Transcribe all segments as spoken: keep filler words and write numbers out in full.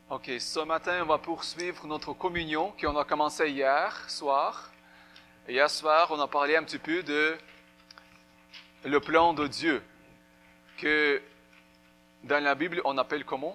Ok, ce matin, on va poursuivre notre communion qu'on a commencé hier soir. Et hier soir, on a parlé un petit peu de le plan de Dieu, que dans la Bible, on appelle comment?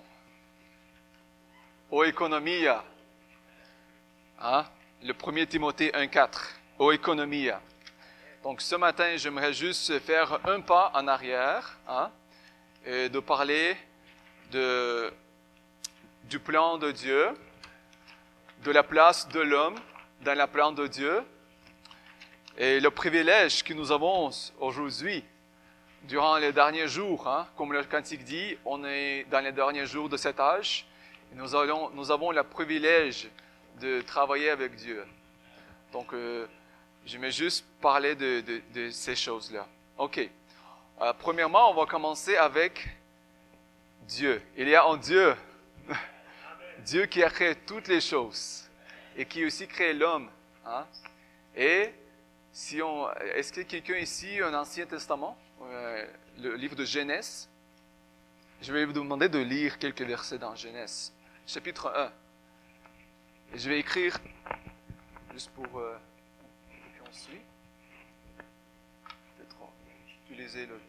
Oikonomia. Hein? Le premier Timothée un quatre. Oikonomia. Donc ce matin, j'aimerais juste faire un pas en arrière, hein, et de parler de... du plan de Dieu, de la place de l'homme dans le plan de Dieu, et le privilège que nous avons aujourd'hui, durant les derniers jours. Hein, comme le cantique dit, on est dans les derniers jours de cet âge, et nous, allons, nous avons le privilège de travailler avec Dieu. Donc, euh, je vais juste parler de, de, de ces choses-là. OK. Euh, premièrement, on va commencer avec Dieu. Il y a un Dieu. Dieu qui a créé toutes les choses et qui a aussi créé l'homme. Hein? Et si on, est-ce que quelqu'un ici a un Ancien Testament, euh, le livre de Genèse? Je vais vous demander de lire quelques versets dans Genèse, chapitre un. Et je vais écrire, juste pour euh, qu'on suit. Peut-être utiliser le...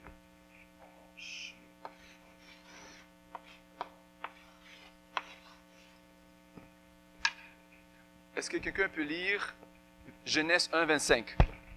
Est-ce que quelqu'un peut lire Genèse un, vingt-cinq?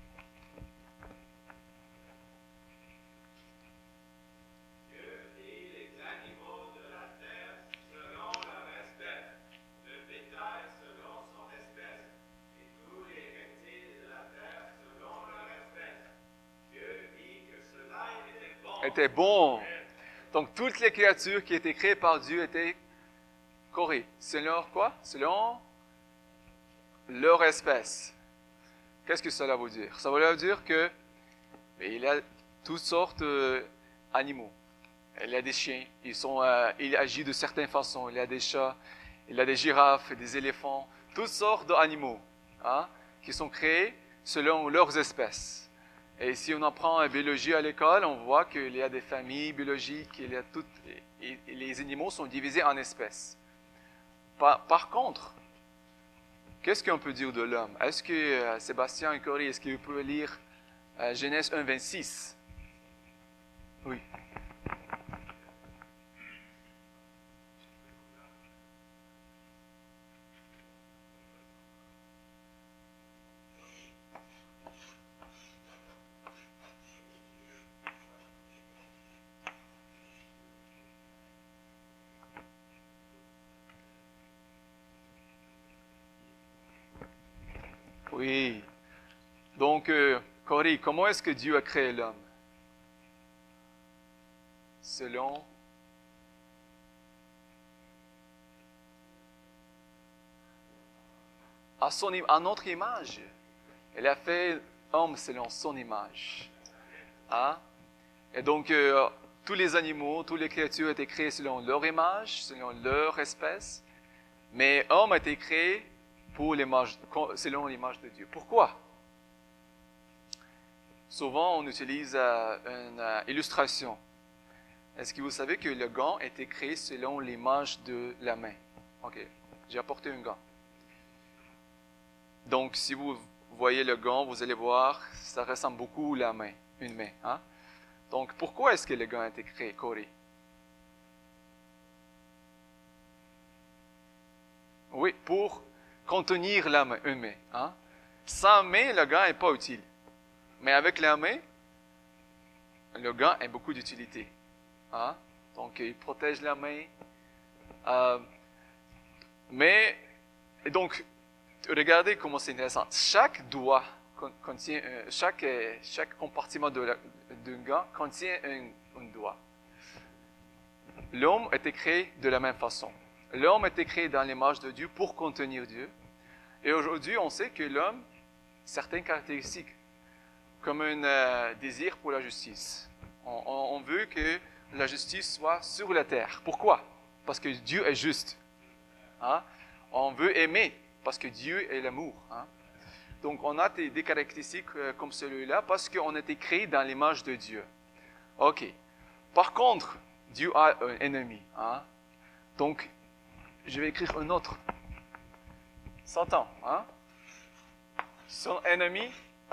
Dieu fit les animaux de la terre selon leur espèce, le bétail selon son espèce, et tous les reptiles de la terre selon leur espèce. Dieu vit que cela était bon. Était bon. Donc, toutes les créatures qui étaient créées par Dieu étaient corées. Selon quoi? Selon leur espèce. Qu'est-ce que cela veut dire? Ça veut dire que il y a toutes sortes d'animaux. Il y a des chiens, ils sont, euh, ils agissent de certaines façons. Il y a des chats, il y a des girafes, des éléphants, toutes sortes d'animaux, hein, qui sont créés selon leurs espèces. Et si on apprend la biologie à l'école, on voit qu'il y a des familles biologiques, il y a toutes, et, et les animaux sont divisés en espèces. Par, par contre, qu'est-ce qu'on peut dire de l'homme? Est-ce que euh, Sébastien et Corey, est-ce qu'ils peuvent lire euh, Genèse un, vingt-six? Oui. Oui. Donc, euh, Corey, comment est-ce que Dieu a créé l'homme? Selon... À, son, à notre image. Il a fait homme selon son image. Hein? Et donc, euh, tous les animaux, toutes les créatures étaient créées selon leur image, selon leur espèce. Mais homme a été créé pour l'image, selon l'image de Dieu. Pourquoi? Souvent, on utilise euh, une euh, illustration. Est-ce que vous savez que le gant a été créé selon l'image de la main? OK, j'ai apporté un gant. Donc, si vous voyez le gant, vous allez voir, ça ressemble beaucoup à la main, une main. Hein? Donc, pourquoi est-ce que le gant a été créé, Corey? Oui, pour contenir la main, une main. Hein? Sans main, le gant n'est pas utile. Mais avec la main, le gant a beaucoup d'utilité. Hein? Donc, il protège la main. Euh, mais, et donc, regardez comment c'est intéressant. Chaque doigt contient, euh, chaque, chaque compartiment d'un gant contient un, un doigt. L'homme a été créé de la même façon. L'homme a été créé dans l'image de Dieu pour contenir Dieu. Et aujourd'hui, on sait que l'homme a certaines caractéristiques, comme un euh, désir pour la justice. On, on, on veut que la justice soit sur la terre. Pourquoi? Parce que Dieu est juste. Hein? On veut aimer, parce que Dieu est l'amour. Hein? Donc, on a des, des caractéristiques euh, comme celui-là, parce qu'on a été créé dans l'image de Dieu. OK. Par contre, Dieu a un ennemi. Hein? Donc, je vais écrire un autre. Satan, hein? Son ennemi.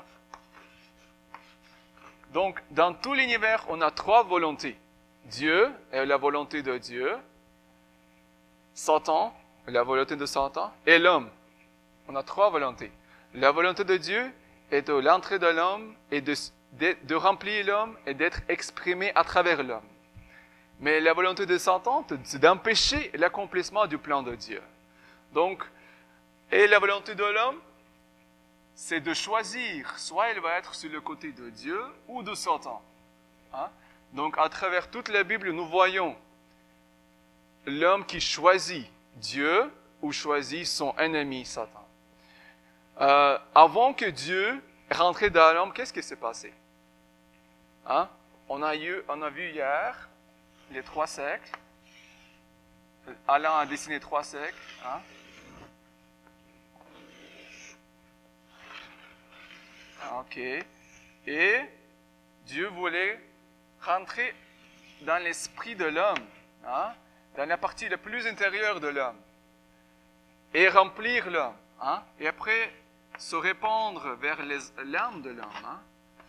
Donc, dans tout l'univers, on a trois volontés. Dieu est la volonté de Dieu. Satan, la volonté de Satan. Et l'homme. On a trois volontés. La volonté de Dieu est de l'entrée de l'homme et de, de, de remplir l'homme et d'être exprimé à travers l'homme. Mais la volonté de Satan, c'est d'empêcher l'accomplissement du plan de Dieu. Donc, et la volonté de l'homme, c'est de choisir, soit il va être sur le côté de Dieu ou de Satan. Hein? Donc, à travers toute la Bible, nous voyons l'homme qui choisit Dieu ou choisit son ennemi, Satan. Euh, avant que Dieu rentre dans l'homme, qu'est-ce qui s'est passé? Hein? On a eu, on a vu hier les trois siècles. Alain a dessiné trois siècles. Hein? Ok. Et Dieu voulait rentrer dans l'esprit de l'homme, hein? Dans la partie la plus intérieure de l'homme, et remplir l'homme. Hein? Et après, se répandre vers les, l'âme de l'homme. Hein?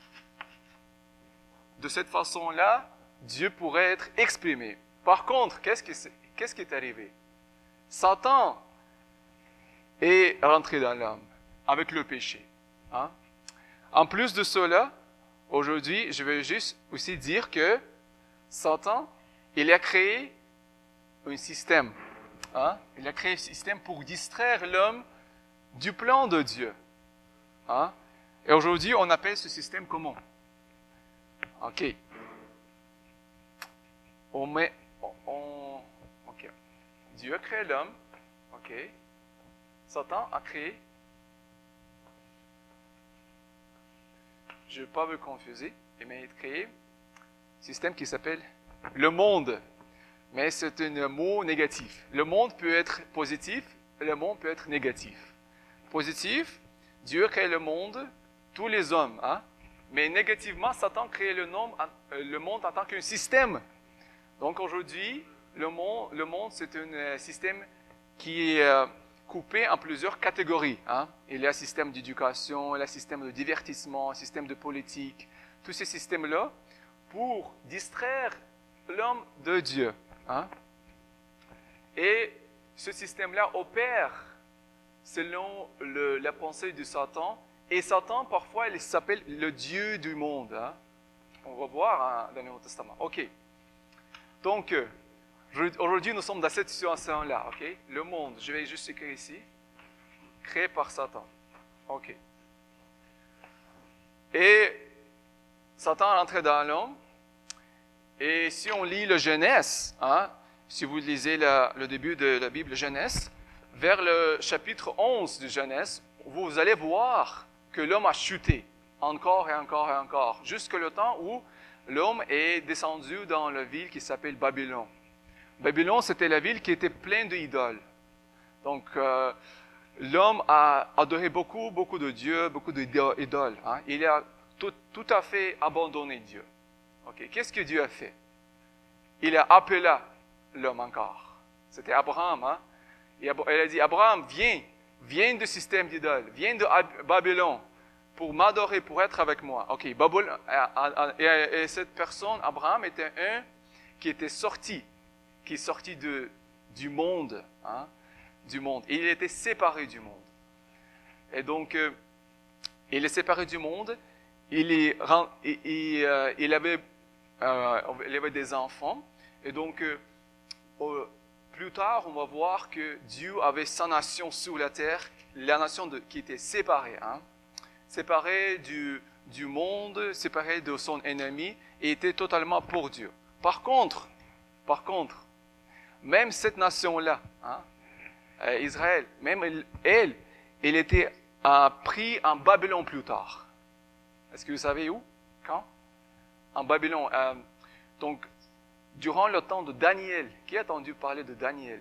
De cette façon-là, Dieu pourrait être exprimé. Par contre, qu'est-ce qui, qu'est-ce qui est arrivé? Satan est rentré dans l'homme avec le péché. Hein? En plus de cela, aujourd'hui, je vais juste aussi dire que Satan, il a créé un système. Hein? Il a créé un système pour distraire l'homme du plan de Dieu. Hein? Et aujourd'hui, on appelle ce système comment? OK. On met... On, on, OK. Dieu a créé l'homme. OK. Satan a créé... Je ne veux pas vous confuser, mais il a créé un système qui s'appelle le monde. Mais c'est un mot négatif. Le monde peut être positif, le monde peut être négatif. Positif, Dieu crée le monde, tous les hommes. Hein? Mais négativement, Satan crée le, nom, le monde en tant qu'un système. Donc aujourd'hui, le monde, le monde c'est un système qui est coupé en plusieurs catégories. Hein? Il y a un système d'éducation, il y a un système de divertissement, un système de politique. Tous ces systèmes-là, pour distraire l'homme de Dieu. Hein? Et ce système-là opère selon le, la pensée de Satan. Et Satan, parfois, il s'appelle le Dieu du monde. Hein? On va voir hein, dans le Nouveau Testament. OK. Donc, euh, aujourd'hui, nous sommes dans cette situation-là. OK? Le monde, je vais juste écrire ici, créé par Satan. OK. Et Satan est entré dans l'homme. Et si on lit le Genèse, hein, si vous lisez la, le début de la Bible Genèse, vers le chapitre onze de Genèse, vous allez voir que l'homme a chuté encore et encore et encore, jusqu'à le temps où l'homme est descendu dans la ville qui s'appelle Babylone. Babylone, c'était la ville qui était pleine d'idoles. Donc, euh, l'homme a adoré beaucoup, beaucoup de dieux, beaucoup d'idoles. Hein. Il a tout, tout à fait abandonné Dieu. Okay. Qu'est-ce que Dieu a fait? Il a appelé l'homme encore. C'était Abraham. Hein? Et il a dit, Abraham, viens, viens du système d'idoles, viens de Babylone pour m'adorer, pour être avec moi. Ok, Babylone, et, et cette personne, Abraham, était un qui était sorti, qui est sorti de, du monde, hein? du monde. Et il était séparé du monde. Et donc, euh, il est séparé du monde. Il, est, il, il, euh, il avait Euh, il y avait des enfants, et donc euh, euh, plus tard on va voir que Dieu avait sa nation sur la terre, la nation de, qui était séparée, hein, séparée du, du monde, séparée de son ennemi, et était totalement pour Dieu. Par contre, par contre, même cette nation-là, hein, euh, Israël, même elle, elle, elle était euh, prise en Babylone plus tard. Est-ce que vous savez où? Quand? En Babylone. Euh, donc, durant le temps de Daniel, qui a entendu parler de Daniel?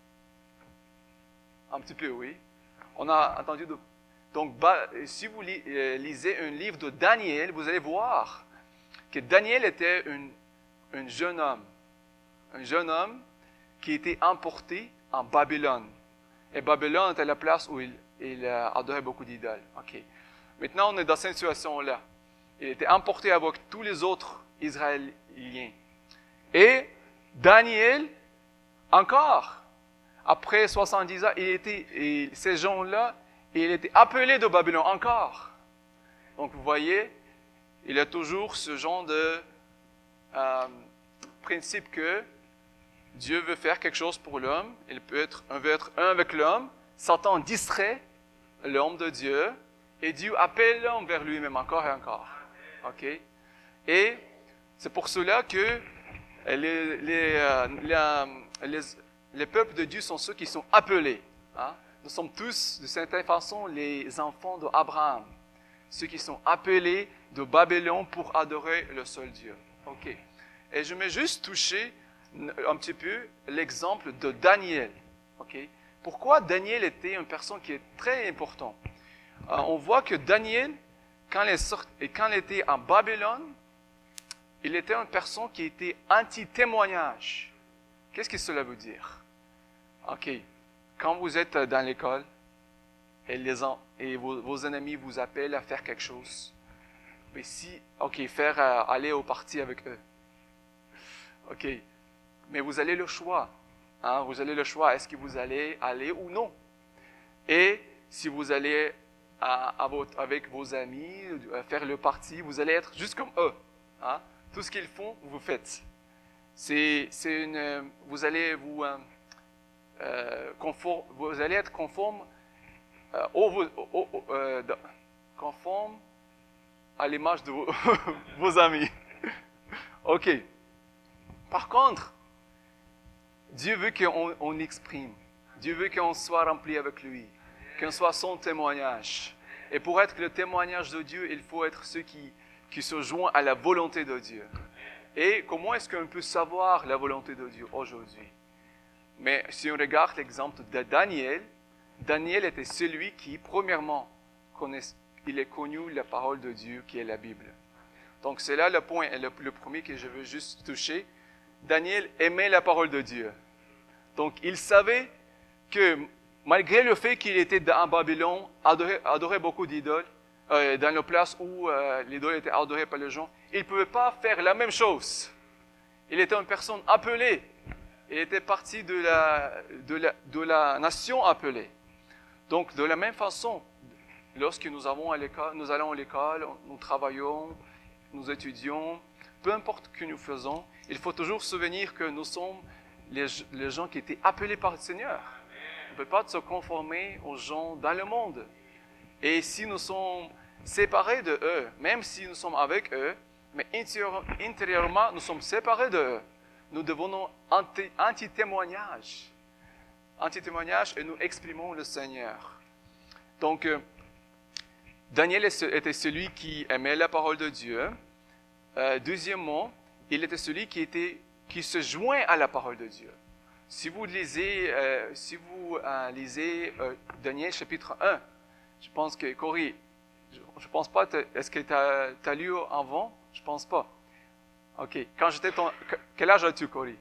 Un petit peu, oui. On a entendu de... Donc, bah, si vous li, euh, lisez un livre de Daniel, vous allez voir que Daniel était un, un jeune homme. Un jeune homme qui était emporté en Babylone. Et Babylone était la place où il, il adorait beaucoup d'idoles. OK. Maintenant, on est dans cette situation-là. Il était emporté avec tous les autres Israéliens. Et Daniel, encore, après soixante-dix ans, il était, et ces gens-là, il était appelé de Babylone encore. Donc, vous voyez, il y a toujours ce genre de euh, principe que Dieu veut faire quelque chose pour l'homme. Il peut être, on veut être un avec l'homme. Satan distrait l'homme de Dieu. Et Dieu appelle l'homme vers lui-même encore et encore. OK? Et c'est pour cela que les, les, les, les, les peuples de Dieu sont ceux qui sont appelés. Hein? Nous sommes tous, de certaine façon, les enfants d'Abraham. Ceux qui sont appelés de Babylone pour adorer le seul Dieu. OK. Et je vais juste toucher un petit peu l'exemple de Daniel. OK? Pourquoi Daniel était une personne qui est très importante? Euh, on voit que Daniel, quand il, sort, et quand il était en Babylone, il était une personne qui était anti-témoignage. Qu'est-ce que cela veut dire? OK. Quand vous êtes dans l'école et, les, et vos, vos ennemis vous appellent à faire quelque chose, mais si, OK, faire euh, aller au parti avec eux. OK. Mais vous avez le choix. Hein? Vous avez le choix. Est-ce que vous allez aller ou non? Et si vous allez à, à votre, avec vos amis faire le parti, vous allez être juste comme eux. Hein? Tout ce qu'ils font, vous faites. C'est, c'est une, vous allez vous, euh, conforme, vous allez être conforme, euh, au, au, au, euh, conforme à l'image de vos, vos amis. OK. Par contre, Dieu veut qu'on on exprime. Dieu veut qu'on soit rempli avec lui. Qu'on soit son témoignage. Et pour être le témoignage de Dieu, il faut être ceux qui, qui se joignent à la volonté de Dieu. Et comment est-ce qu'on peut savoir la volonté de Dieu aujourd'hui? Mais si on regarde l'exemple de Daniel, Daniel était celui qui, premièrement, connaît, il a connu la parole de Dieu qui est la Bible. Donc c'est là le point, le, le premier que je veux juste toucher. Daniel aimait la parole de Dieu. Donc il savait que malgré le fait qu'il était en Babylone, adorait, adorait beaucoup d'idoles, euh, dans la place où euh, l'idole était adorée par les gens, il ne pouvait pas faire la même chose. Il était une personne appelée. Il était parti de la, de la, de la nation appelée. Donc, de la même façon, lorsque nous, avons à l'école, nous allons à l'école, nous travaillons, nous étudions, peu importe ce que nous faisons, il faut toujours se souvenir que nous sommes les, les gens qui étaient appelés par le Seigneur. On ne peut pas se conformer aux gens dans le monde. Et si nous sommes séparés de eux, même si nous sommes avec eux, mais intérieurement, nous sommes séparés de eux, nous devenons anti, anti-témoignage. Anti-témoignage et nous exprimons le Seigneur. Donc, euh, Daniel était celui qui aimait la parole de Dieu. Euh, deuxièmement, il était celui qui, était, qui se joint à la parole de Dieu. Si vous lisez, euh, si vous, euh, lisez euh, Daniel chapitre un, je pense que, Corey, je ne pense pas, est-ce que tu as, as lu avant? Je ne pense pas. OK. Quand j'étais ton, quel âge as-tu, Corey?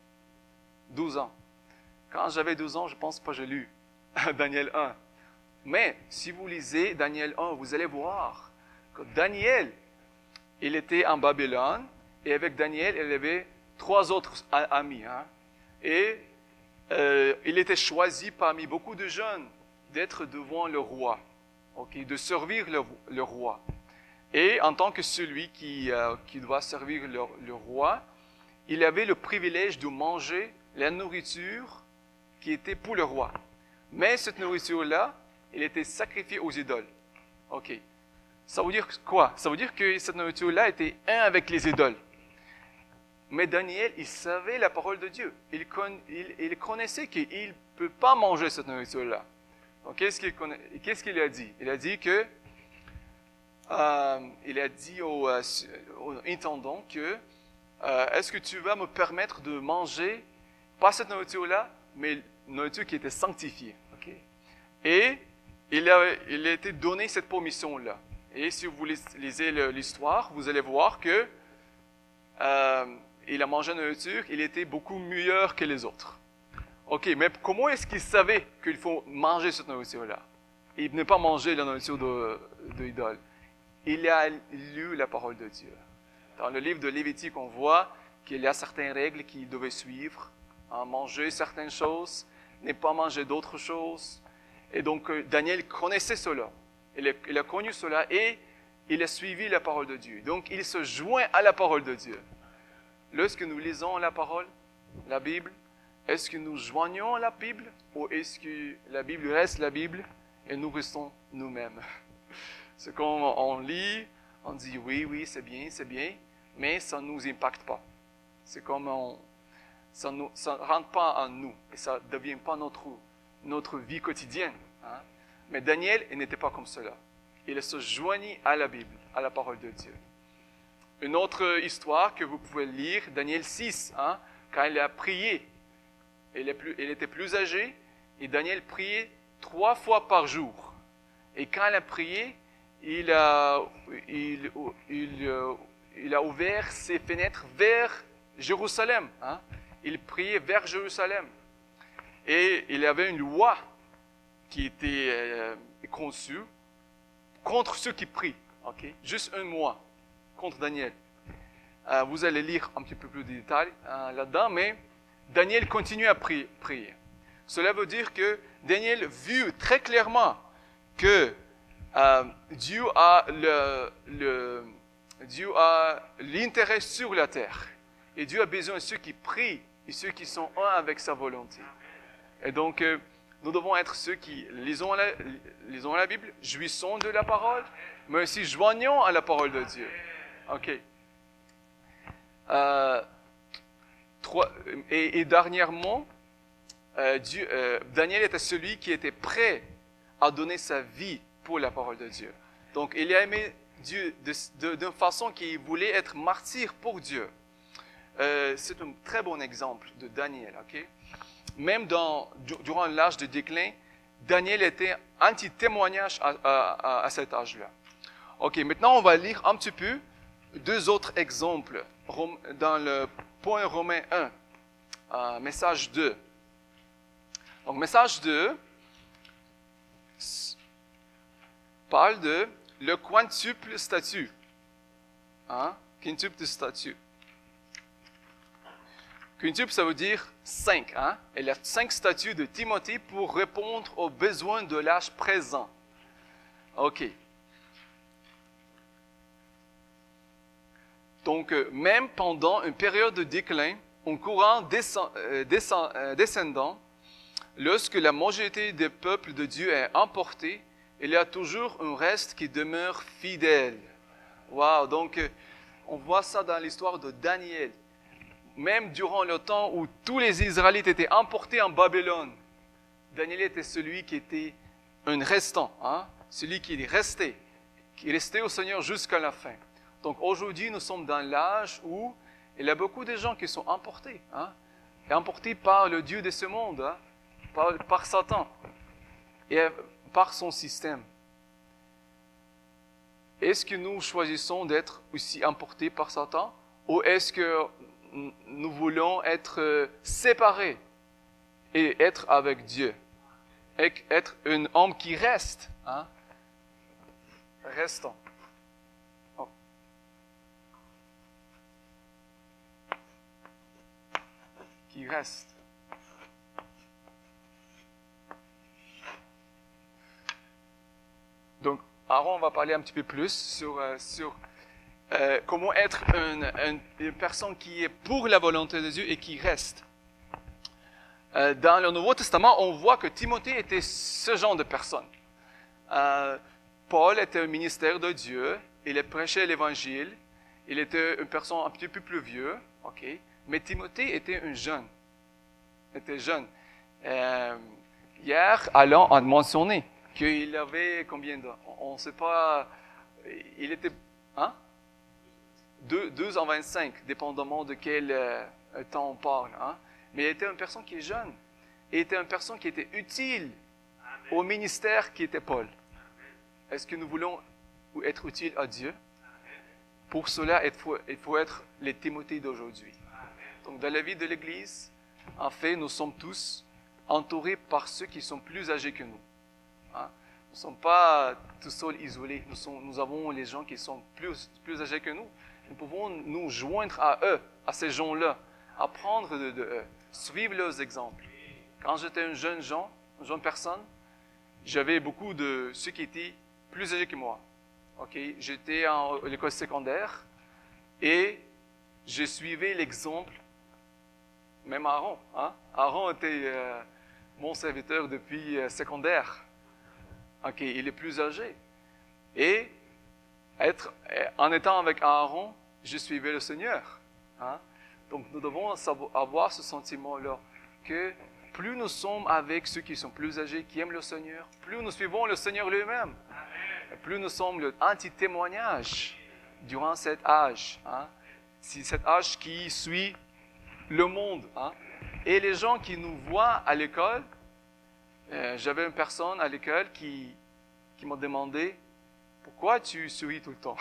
douze ans. Quand j'avais douze ans, je ne pense pas que j'ai lu Daniel un. Mais si vous lisez Daniel un, vous allez voir que Daniel, il était en Babylone, et avec Daniel, il avait trois autres amis. Hein? Et euh, il était choisi parmi beaucoup de jeunes d'être devant le roi, okay? De servir le, le roi. Et en tant que celui qui, euh, qui doit servir le, le roi, il avait le privilège de manger la nourriture qui était pour le roi. Mais cette nourriture-là, elle était sacrifiée aux idoles. OK. Ça veut dire quoi? Ça veut dire que cette nourriture-là était un avec les idoles. Mais Daniel, il savait la parole de Dieu. Il, con, il, il connaissait qu'il ne peut pas manger cette nourriture-là. Donc, qu'est-ce qu'il, connaît, qu'est-ce qu'il a dit? Il a dit que, euh, il a dit au, euh, au intendant que, euh, est-ce que tu vas me permettre de manger, pas cette nourriture-là, mais une nourriture qui était sanctifiée. Okay? Et il a, il a été donné cette permission-là. Et si vous lisez l'histoire, vous allez voir que euh, il a mangé une nourriture, il était beaucoup meilleur que les autres. OK, mais comment est-ce qu'il savait qu'il faut manger cette nourriture-là? Il ne pas manger la nourriture de, de idole. Il a lu la parole de Dieu. Dans le livre de Lévitique, on voit qu'il y a certaines règles qu'il devait suivre. Hein, manger certaines choses, ne pas manger d'autres choses. Et donc, Daniel connaissait cela. Il a, il a connu cela et il a suivi la parole de Dieu. Donc, il se joint à la parole de Dieu. Lorsque nous lisons la parole, la Bible, est-ce que nous joignons à la Bible ou est-ce que la Bible reste la Bible et nous restons nous-mêmes? C'est quand on lit, on dit oui, oui, c'est bien, c'est bien, mais ça ne nous impacte pas. C'est comme on, ça ne rentre pas en nous et ça ne devient pas notre, notre vie quotidienne. Hein? Mais Daniel, il n'était pas comme cela. Il se joignit à la Bible, à la parole de Dieu. Une autre histoire que vous pouvez lire, Daniel six, hein, quand il a prié, il, est plus, il était plus âgé, et Daniel priait trois fois par jour. Et quand il a prié, il a, il, il, il a ouvert ses fenêtres vers Jérusalem. Hein. Il priait vers Jérusalem. Et il y avait une loi qui était euh, conçue contre ceux qui prient. Okay? Juste un mois contre Daniel. Euh, vous allez lire un petit peu plus de détails euh, là-dedans, mais Daniel continue à prier, prier. Cela veut dire que Daniel vit très clairement que euh, Dieu a le, le, Dieu a l'intérêt sur la terre. Et Dieu a besoin de ceux qui prient et ceux qui sont un avec sa volonté. Et donc, euh, nous devons être ceux qui lisons la, lisons la Bible, jouissons de la parole, mais aussi joignons à la parole de Dieu. OK. Euh, trois, et, et dernièrement, euh, Dieu, euh, Daniel était celui qui était prêt à donner sa vie pour la parole de Dieu. Donc, il a aimé Dieu de, de, d'une façon qu'il voulait être martyr pour Dieu. Euh, c'est un très bon exemple de Daniel. Okay? Même dans, durant l'âge de déclin, Daniel était anti-témoignage à, à, à cet âge-là. OK, maintenant on va lire un petit peu deux autres exemples dans le point Romain un, euh, message deux. Donc, message deux parle de le quintuple statut. Hein? Quintuple statut. Quintuple, ça veut dire cinq. Hein? Il y a cinq statuts de Timothée pour répondre aux besoins de l'âge présent. OK. Donc, même pendant une période de déclin, en courant descend, euh, descend, euh, descendant, lorsque la majorité des peuples de Dieu est emportée, il y a toujours un reste qui demeure fidèle. Wow! Donc, euh, on voit ça dans l'histoire de Daniel. Même durant le temps où tous les Israélites étaient emportés en Babylone, Daniel était celui qui était un restant, hein? Celui qui est resté, qui est resté au Seigneur jusqu'à la fin. Donc aujourd'hui, nous sommes dans l'âge où il y a beaucoup de gens qui sont emportés, hein? Emportés par le Dieu de ce monde, hein? par, par Satan et par son système. Est-ce que nous choisissons d'être aussi emportés par Satan ou est-ce que nous voulons être séparés et être avec Dieu, être un homme qui reste, hein? Restant. Oh. Qui reste. Donc, Aaron va parler un petit peu plus sur, euh, sur euh, comment être une, une, une personne qui est pour la volonté de Dieu et qui reste. Euh, dans le Nouveau Testament, on voit que Timothée était ce genre de personne. Euh, Paul était un ministère de Dieu, il prêchait l'Évangile, il était une personne un petit peu plus vieux, ok, mais Timothée était un jeune. Il était jeune. Euh, hier, Alain a mentionné qu'il avait combien d'ans? On ne sait pas. Il était. Hein? deux ans vingt-cinq, dépendamment de quel euh, temps on parle. Hein? Mais il était une personne qui est jeune. Il était une personne qui était utile Amen. Au ministère qui était Paul. Est-ce que nous voulons être utiles à Dieu? Amen. Pour cela, il faut, il faut être les Timothées d'aujourd'hui. Donc, dans la vie de l'Église, en fait, nous sommes tous entourés par ceux qui sont plus âgés que nous. Hein? Nous ne sommes pas tout seuls, isolés. Nous, sommes, nous avons les gens qui sont plus, plus âgés que nous. Nous pouvons nous joindre à eux, à ces gens-là, apprendre de, de eux, suivre leurs exemples. Quand j'étais un jeune gens, une jeune personne, j'avais beaucoup de ceux qui étaient plus âgés que moi. Okay? J'étais à l'école secondaire et je suivais l'exemple, même Aaron. Hein? Aaron était euh, mon serviteur depuis euh, secondaire. Okay? Il est plus âgé. Et être, en étant avec Aaron, je suivais le Seigneur. Hein? Donc nous devons avoir ce sentiment-là, que plus nous sommes avec ceux qui sont plus âgés, qui aiment le Seigneur, plus nous suivons le Seigneur lui-même. Plus nous sommes le anti-témoignage durant cet âge. Hein? C'est cet âge qui suit le monde. Hein? Et les gens qui nous voient à l'école, euh, j'avais une personne à l'école qui, qui m'a demandé « Pourquoi tu souris tout le temps ?»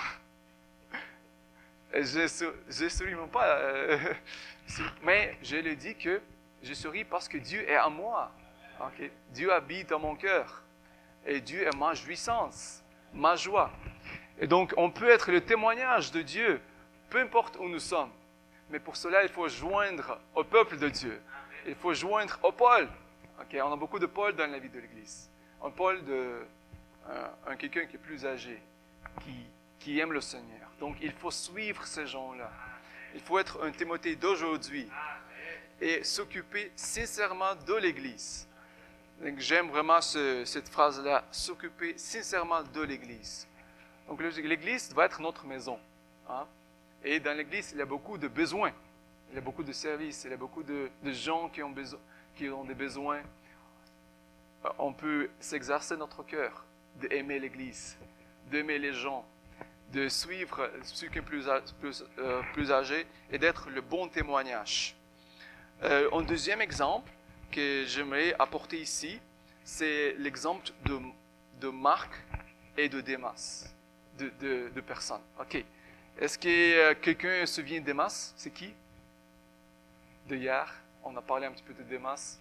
Je ne souris même pas. Euh, mais je lui ai dit que je souris parce que Dieu est en moi. Okay? Dieu habite dans mon cœur. Et Dieu est ma jouissance, ma joie. Et donc, on peut être le témoignage de Dieu, peu importe où nous sommes. Mais pour cela, il faut joindre au peuple de Dieu. Il faut joindre au Paul. Okay? On a beaucoup de Paul dans la vie de l'Église. Un Paul, de, un, un quelqu'un qui est plus âgé, qui, qui aime le Seigneur. Donc, il faut suivre ces gens-là. Il faut être un Timothée d'aujourd'hui et s'occuper sincèrement de l'Église. Donc, j'aime vraiment ce, cette phrase-là, s'occuper sincèrement de l'Église. Donc, l'Église doit être notre maison. Hein? Et dans l'Église, il y a beaucoup de besoins. Il y a beaucoup de services. Il y a beaucoup de, de gens qui ont, beso- qui ont des besoins. On peut s'exercer notre cœur d'aimer l'Église, d'aimer les gens, de suivre ceux qui sont plus, plus, euh, plus âgés et d'être le bon témoignage. Euh, un deuxième exemple que j'aimerais apporter ici, c'est l'exemple de, de Marc et de Démas, de, de, de personnes. OK. Est-ce que euh, quelqu'un se souvient de Démas? C'est qui? De hier. On a parlé un petit peu de Démas.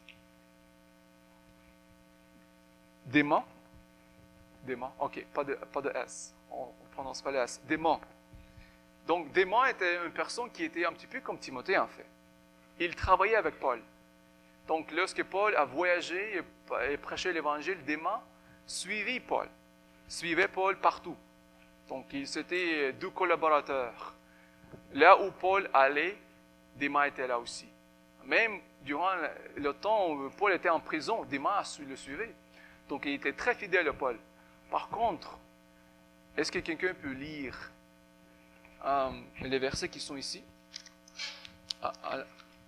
Démas? Démas. OK. Pas de, pas de S. On ne prononce pas le S. Démas. Donc, Démas était une personne qui était un petit peu comme Timothée, en fait. Il travaillait avec Paul. Donc, lorsque Paul a voyagé et prêché l'Évangile, Démas suivit Paul. Suivait Paul partout. Donc, ils étaient deux collaborateurs. Là où Paul allait, Démas était là aussi. Même durant le temps où Paul était en prison, Démas le suivait. Donc, il était très fidèle à Paul. Par contre, est-ce que quelqu'un peut lire euh, les versets qui sont ici? Ah, ah.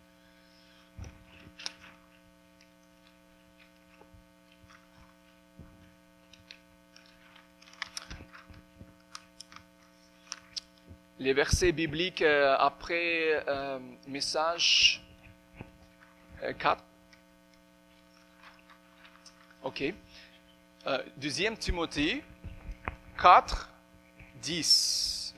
Les versets bibliques euh, après euh, message euh, quatre. OK. Euh, deuxième Timothée quatre, dix.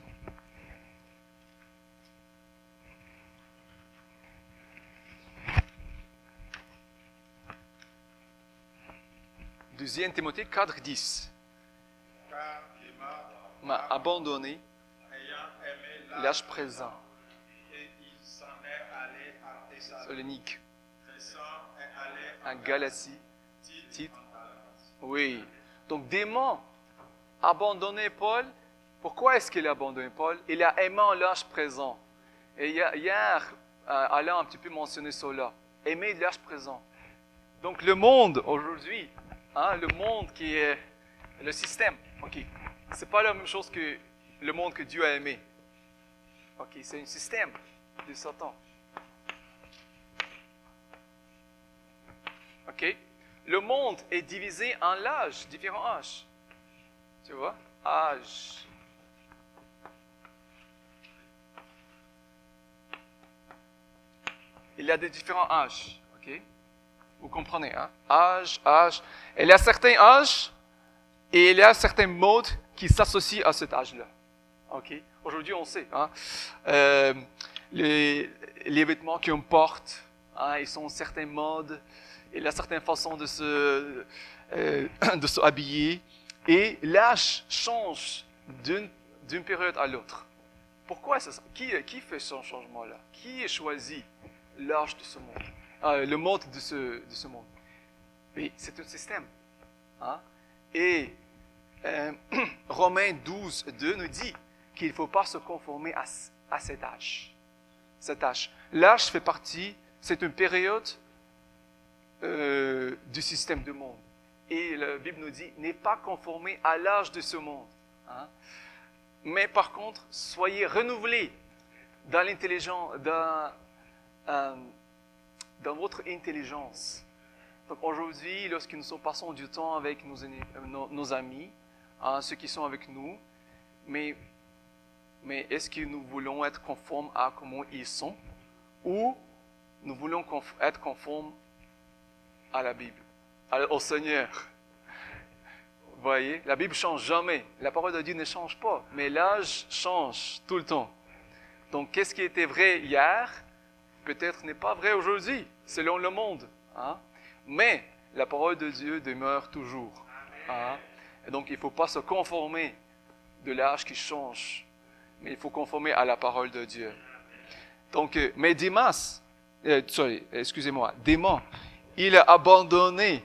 Deuxième Timothée quatre, dix. Car il M'a abandonné ayant aimé l'âge présent. et il s'en est allé à Thessalonique. Salonique, Crescent est allé en Galatie. Tite Tite. en Dalmatie. Oui. Donc, Démon a abandonné Paul. Pourquoi est-ce qu'il a abandonné Paul? Il a aimé l'âge présent. Et hier, Alain a un petit peu mentionné cela. Aimer l'âge présent. Donc, le monde aujourd'hui, hein, le monde qui est le système, ok, c'est pas la même chose que le monde que Dieu a aimé. Ok, c'est un système de Satan. Ok, le monde est divisé en l'âge, différents âges. Tu vois, âge. Il y a des différents âges, ok? Vous comprenez, hein? Âge, âge. Il y a certains âges et il y a certains modes qui s'associent à cet âge-là. Ok? Aujourd'hui, on sait, hein? Euh, les, les vêtements qu'on porte, Hein, ils ont certaines modes, il a certaines façons de se, euh, de se habiller. Et l'âge change d'une, d'une période à l'autre. Pourquoi c'est ça? Qui, qui fait ce changement-là? Qui choisit l'âge de ce monde? Euh, le mode de ce, de ce monde? Oui, c'est un système. Hein? Et euh, Romains douze, deux nous dit qu'il ne faut pas se conformer à, à cet âge. Cet âge. L'âge fait partie, c'est une période euh, du système du monde. Et la Bible nous dit, n'est pas conformé à l'âge de ce monde. Hein? Mais par contre, soyez renouvelés dans l'intelligence, dans, euh, dans votre intelligence. Donc aujourd'hui, lorsque nous passons du temps avec nos, nos, nos amis, hein, ceux qui sont avec nous, mais, mais est-ce que nous voulons être conformes à comment ils sont, ou nous voulons conf- être conformes à la Bible, au Seigneur? Vous voyez, la Bible ne change jamais. La parole de Dieu ne change pas, mais l'âge change tout le temps. Donc, qu'est-ce qui était vrai hier, peut-être n'est pas vrai aujourd'hui, selon le monde. Hein? Mais la parole de Dieu demeure toujours. Hein? Et donc, il ne faut pas se conformer de l'âge qui change, mais il faut conformer à la parole de Dieu. Donc, mais Démas, euh, sorry, excusez-moi, Démon, il a abandonné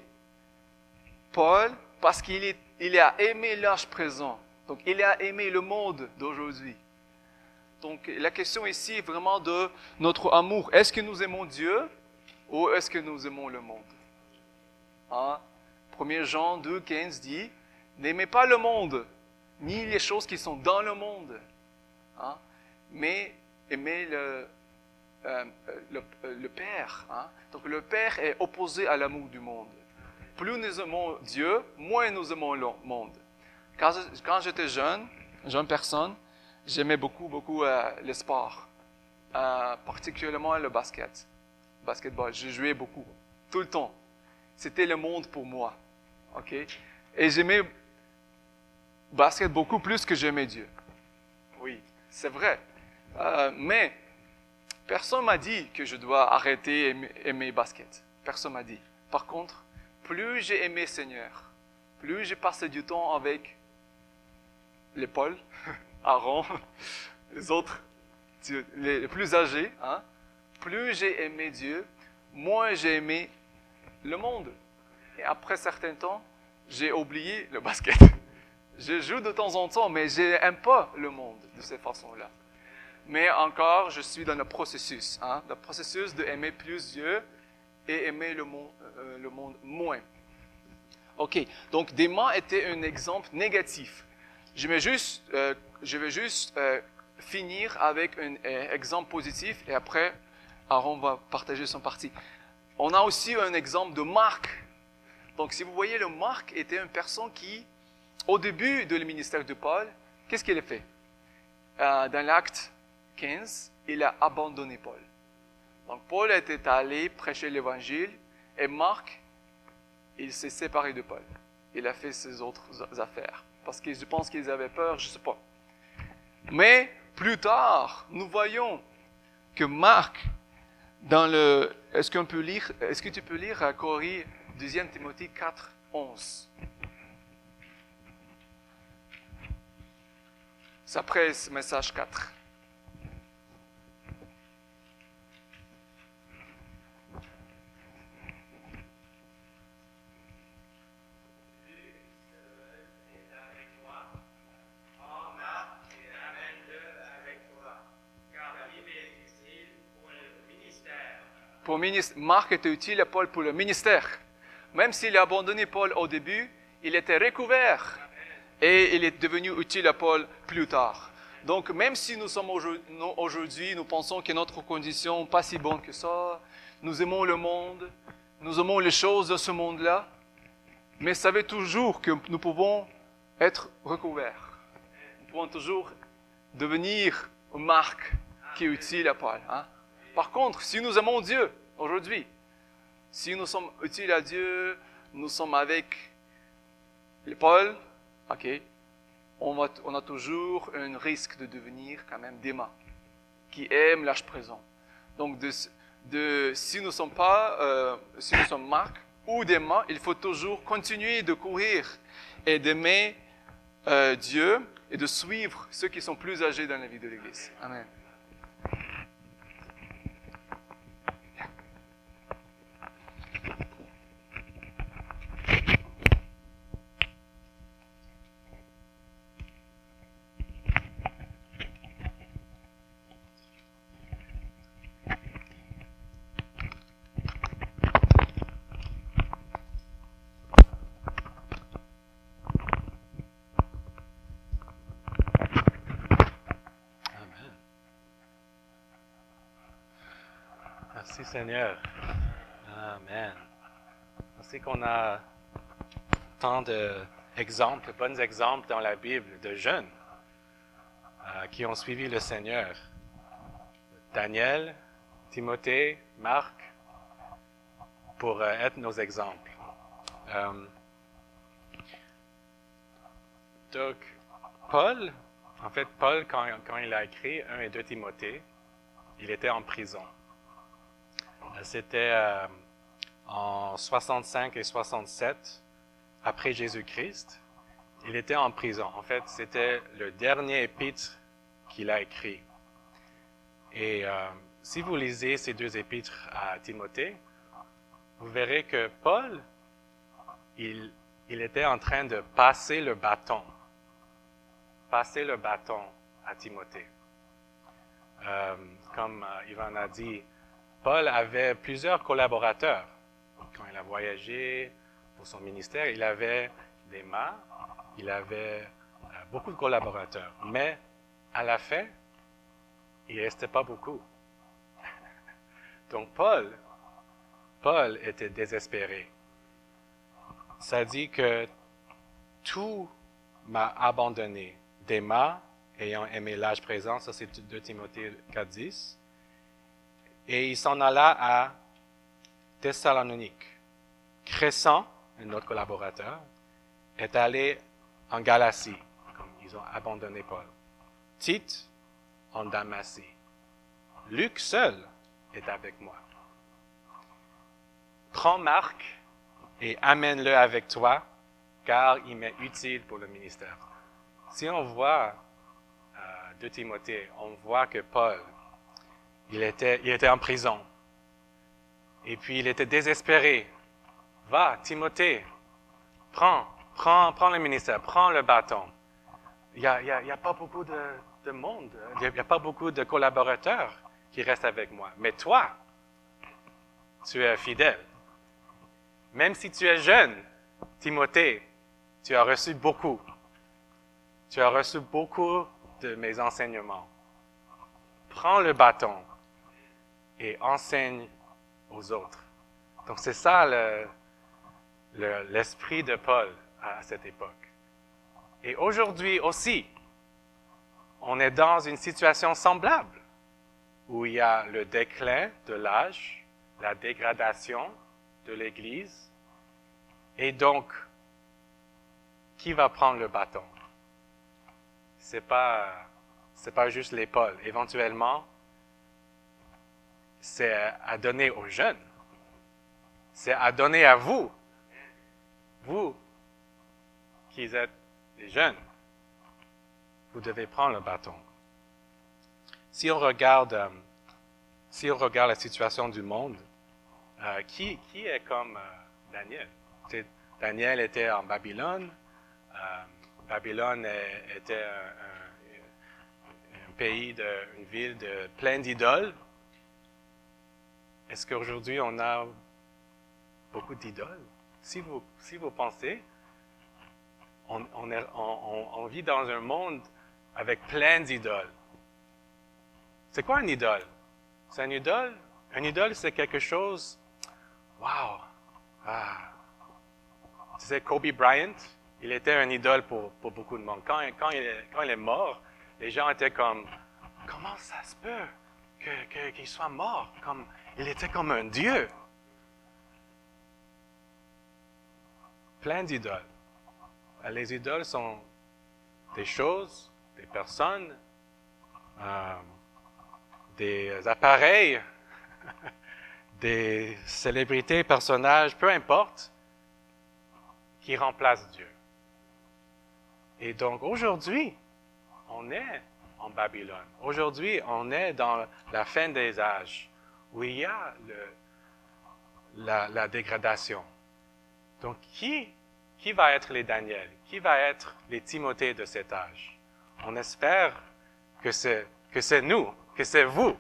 Paul parce qu'il est, il a aimé l'âge présent. Donc, il a aimé le monde d'aujourd'hui. Donc, la question ici est vraiment de notre amour. Est-ce que nous aimons Dieu ou est-ce que nous aimons le monde? Hein? premier Jean deux, quinze dit, n'aimez pas le monde, ni les choses qui sont dans le monde, hein? Mais aimez le, euh, le, le Père. Hein? Donc, le Père est opposé à l'amour du monde. Plus nous aimons Dieu, moins nous aimons le monde. Quand, je, quand j'étais jeune, jeune personne, j'aimais beaucoup, beaucoup euh, le sport, euh, particulièrement le basket, basketball. Je jouais beaucoup, tout le temps. C'était le monde pour moi, ok? Et j'aimais basket beaucoup plus que j'aimais Dieu. Oui, c'est vrai. Euh, mais personne m'a dit que je dois arrêter aimer, aimer basket. Personne m'a dit. Par contre, plus j'ai aimé Seigneur, plus j'ai passé du temps avec les Paul, Aaron, les autres, les plus âgés, hein, plus j'ai aimé Dieu, moins j'ai aimé le monde. Et après un certain temps, j'ai oublié le basket. Je joue de temps en temps, mais je n'aime pas le monde de cette façon-là. Mais encore, je suis dans le processus, hein, le processus d'aimer plus Dieu et aimer le monde, euh, le monde moins. Ok, donc Démon était un exemple négatif. Je vais juste, euh, je vais juste euh, finir avec un euh, exemple positif et après, Aaron va partager son parti. On a aussi un exemple de Marc. Donc, si vous voyez, le Marc était une personne qui, au début du ministère de Paul, qu'est-ce qu'il a fait? Euh, dans l'acte quinze, il a abandonné Paul. Donc, Paul était allé prêcher l'évangile et Marc, il s'est séparé de Paul. Il a fait ses autres affaires. Parce que je pense qu'ils avaient peur, je ne sais pas. Mais plus tard, nous voyons que Marc, dans le... Est-ce qu'on peut lire, est-ce que tu peux lire à Corée, deuxième Timothée quatre, onze? C'est après ce message quatre. Pour ministère. Marc était utile à Paul pour le ministère. Même s'il a abandonné Paul au début, il était recouvert et il est devenu utile à Paul plus tard. Donc, même si nous sommes aujourd'hui, nous pensons que notre condition n'est pas si bonne que ça, nous aimons le monde, nous aimons les choses de ce monde-là, mais savez toujours que nous pouvons être recouverts. Nous pouvons toujours devenir Marc qui est utile à Paul. Hein? Par contre, si nous aimons Dieu aujourd'hui, si nous sommes utiles à Dieu, nous sommes avec les Paul, ok, on, va, on a toujours un risque de devenir quand même Démon, qui aime l'âge présent. Donc de, de si nous sommes pas, euh, si nous sommes Marc ou Déma, il faut toujours continuer de courir et d'aimer euh, Dieu et de suivre ceux qui sont plus âgés dans la vie de l'Église. Amen. Merci Seigneur. Amen. Merci qu'on a tant d'exemples, de bons exemples dans la Bible de jeunes euh, qui ont suivi le Seigneur. Daniel, Timothée, Marc, pour euh, être nos exemples. Euh, donc, Paul, en fait, Paul, quand, quand il a écrit un et deux Timothée, il était en prison. C'était euh, en soixante-cinq et soixante-sept, après Jésus-Christ. Il était en prison. En fait, c'était le dernier épître qu'il a écrit. Et euh, si vous lisez ces deux épîtres à Timothée, vous verrez que Paul, il, il était en train de passer le bâton. Passer le bâton à Timothée. Euh, comme euh, Yvan a dit, Paul avait plusieurs collaborateurs. Quand il a voyagé pour son ministère, il avait des mains, il avait euh, beaucoup de collaborateurs. Mais à la fin, il ne restait pas beaucoup. Donc Paul, Paul était désespéré. Ça dit que tout m'a abandonné. Déma, ayant aimé l'âge présent, ça c'est deux Timothée quatre dix. Et il s'en alla à Thessalonique. Crescent, un autre collaborateur, est allé en Galatie, comme ils ont abandonné Paul. Tite, en Damasie. Luc seul est avec moi. Prends Marc et amène-le avec toi, car il m'est utile pour le ministère. Si on voit euh, de Timothée, on voit que Paul, il était, il était en prison. Et puis il était désespéré. Va, Timothée, prends, prends, prends le ministère, prends le bâton. Il n'y a, il y a, il y a pas beaucoup de, de monde, il n'y a, a pas beaucoup de collaborateurs qui restent avec moi. Mais toi, tu es fidèle. Même si tu es jeune, Timothée, tu as reçu beaucoup. Tu as reçu beaucoup de mes enseignements. Prends le bâton et enseigne aux autres. Donc c'est ça le, le, l'esprit de Paul à cette époque. Et aujourd'hui aussi, on est dans une situation semblable, où il y a le déclin de l'âge, la dégradation de l'Église, et donc, qui va prendre le bâton? C'est pas, c'est pas juste les Paul. Éventuellement, c'est à donner aux jeunes. C'est à donner à vous. Vous, qui êtes des jeunes, vous devez prendre le bâton. Si on regarde, euh, si on regarde la situation du monde, euh, qui, qui est comme euh, Daniel? C'est, Daniel était en Babylone. Euh, Babylone est, était un, un, un pays, de, une ville de, pleine d'idoles. Est-ce qu'aujourd'hui on a beaucoup d'idoles? Si vous, si vous pensez, on, on, est, on, on vit dans un monde avec plein d'idoles. C'est quoi une idole? C'est une idole? Une idole, c'est quelque chose... Wow! Ah. Tu sais, Kobe Bryant, il était un idole pour, pour beaucoup de monde. Quand, quand, il est, quand il est mort, les gens étaient comme... Comment ça se peut que, que, qu'il soit mort? Comme, il était comme un dieu. Plein d'idoles. Les idoles sont des choses, des personnes, euh, des appareils, des célébrités, personnages, peu importe, qui remplacent Dieu. Et donc aujourd'hui, on est en Babylone. Aujourd'hui, on est dans la fin des âges, où il y a le, la, la dégradation. Donc, qui, qui va être les Daniel? Qui va être les Timothée de cet âge? On espère que c'est, que c'est nous, que c'est vous.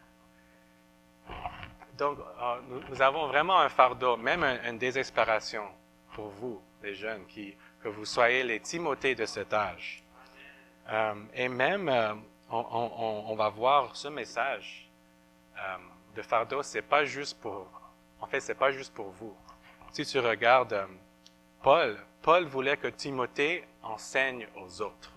Donc, euh, nous, nous avons vraiment un fardeau, même un, une désespération pour vous, les jeunes, qui, que vous soyez les Timothées de cet âge. Euh, et même, euh, on, on, on va voir ce message euh, de fardeau, c'est pas juste pour, en fait, c'est pas juste pour vous. Si tu regardes euh, Paul, Paul voulait que Timothée enseigne aux autres.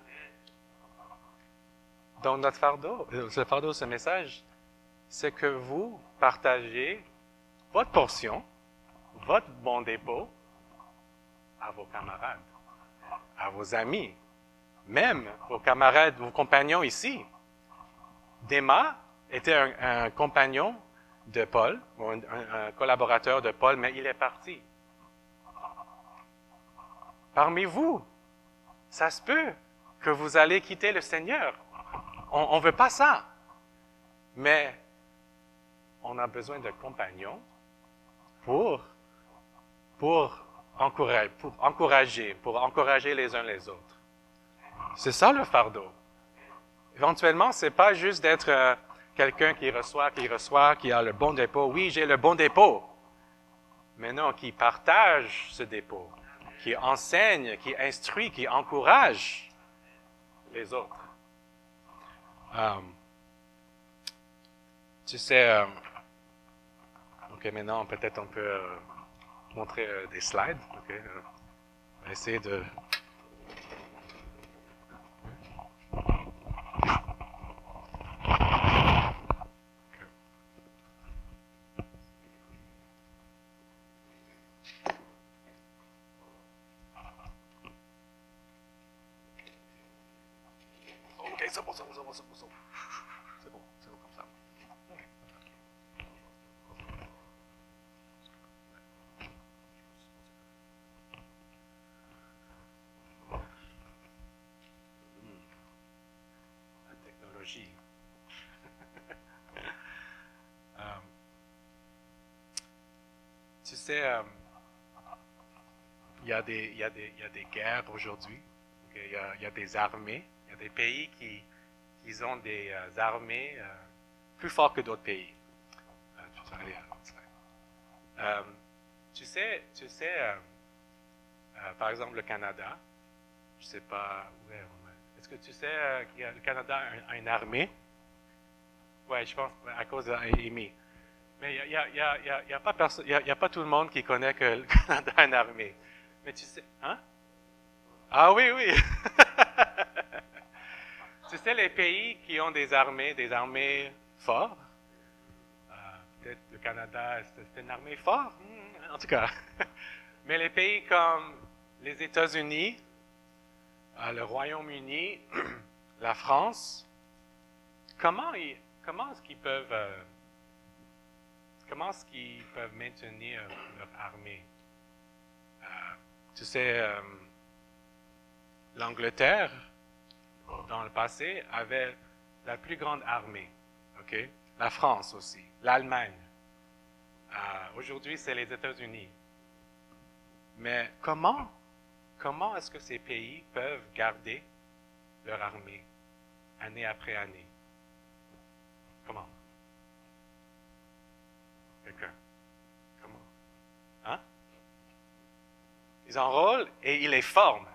Donc, notre fardeau, ce fardeau, ce message, c'est que vous partagez votre portion, votre bon dépôt à vos camarades, à vos amis, même vos camarades, vos compagnons ici. Déma était un, un compagnon de Paul, ou un, un, un collaborateur de Paul, mais il est parti. Parmi vous, ça se peut que vous allez quitter le Seigneur. On ne veut pas ça. Mais on a besoin de compagnons pour, pour, encourager, pour encourager, pour encourager les uns les autres. C'est ça le fardeau. Éventuellement, ce n'est pas juste d'être euh, quelqu'un qui reçoit, qui reçoit, qui a le bon dépôt. Oui, j'ai le bon dépôt. Mais non, qui partage ce dépôt, qui enseigne, qui instruit, qui encourage les autres. Um, tu sais, euh, ok, maintenant peut-être on peut euh, montrer euh, des slides. Ok, euh, on va essayer de. Ok, c'est bon, c'est bon, c'est bon, c'est bon, c'est bon. C'est bon, c'est bon comme ça. La technologie. um, tu sais, um, il y a des, il y a des, il y a des guerres aujourd'hui. Okay? Il y a, il y a des armées. Il y a des pays qui, qui ont des euh, armées euh, plus fortes que d'autres pays. Euh, tu, allez, euh, tu sais, tu sais euh, euh, par exemple, le Canada, je ne sais pas, ouais, est-ce que tu sais euh, que le Canada a, a une armée? Oui, je pense à cause d'Amy. Mais il n'y a, y a, y a, y a, pas perso- y a, y a pas tout le monde qui connaît que le Canada a une armée. Mais tu sais, hein? Ah oui, oui! Tu sais, les pays qui ont des armées, des armées fortes, euh, peut-être le Canada, c'est une armée forte, hmm, en tout cas. Mais les pays comme les États-Unis, euh, le Royaume-Uni, la France, comment, ils, comment est-ce qu'ils peuvent, euh, comment est-ce qu'ils peuvent maintenir leur armée? Euh, tu sais, euh, l'Angleterre, dans le passé, avait la plus grande armée. Okay? La France aussi, l'Allemagne. Euh, aujourd'hui, c'est les États-Unis. Mais comment, comment est-ce que ces pays peuvent garder leur armée année après année? Comment? Quelqu'un? Comment? Hein? Ils enrôlent et ils les forment.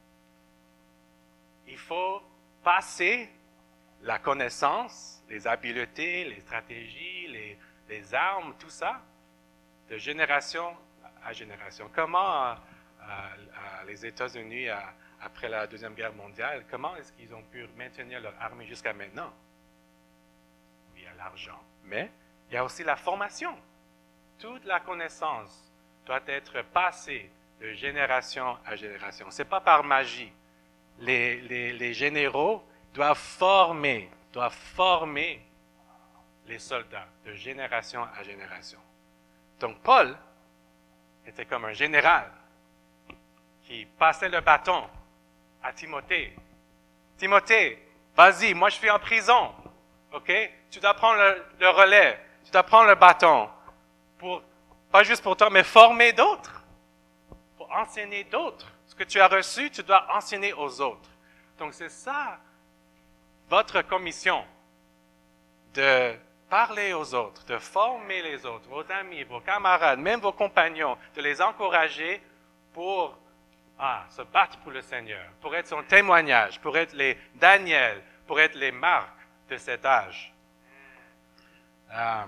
Il faut passer la connaissance, les habiletés, les stratégies, les, les armes, tout ça, de génération à génération. Comment euh, euh, les États-Unis, euh, après la Deuxième Guerre mondiale, comment est-ce qu'ils ont pu maintenir leur armée jusqu'à maintenant? Il y a l'argent, mais il y a aussi la formation. Toute la connaissance doit être passée de génération à génération. Ce n'est pas par magie. Les, les, les généraux doivent former, doivent former les soldats de génération à génération. Donc Paul était comme un général qui passait le bâton à Timothée. Timothée, vas-y, moi je suis en prison, ok? Tu dois prendre le, le relais, tu dois prendre le bâton, pour, pas juste pour toi, mais former d'autres, pour enseigner d'autres. Ce que tu as reçu, tu dois enseigner aux autres. Donc c'est ça, votre commission, de parler aux autres, de former les autres, vos amis, vos camarades, même vos compagnons, de les encourager pour ah, se battre pour le Seigneur, pour être son témoignage, pour être les Daniel, pour être les Marc de cet âge. Euh,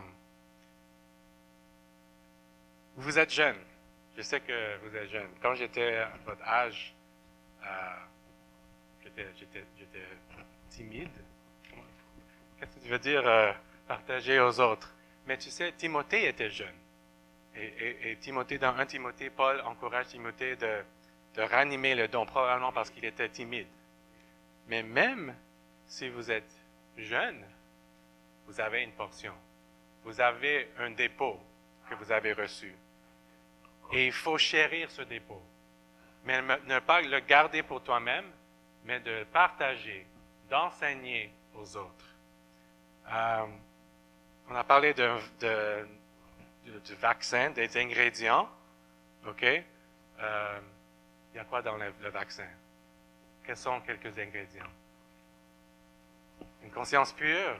vous êtes jeune. Je sais que vous êtes jeune. Quand j'étais à votre âge, euh, j'étais, j'étais, j'étais timide. Qu'est-ce que tu veux dire euh, partager aux autres? Mais tu sais, Timothée était jeune. Et, et, et Timothée, dans un Timothée, Paul encourage Timothée de, de ranimer le don, probablement parce qu'il était timide. Mais même si vous êtes jeune, vous avez une portion. Vous avez un dépôt que vous avez reçu. Et il faut chérir ce dépôt. Mais ne pas le garder pour toi-même, mais de le partager, d'enseigner aux autres. Euh, on a parlé de, de, de, du vaccin, des ingrédients. OK? Euh, il y a quoi dans le, le vaccin? Quels sont quelques ingrédients? Une conscience pure.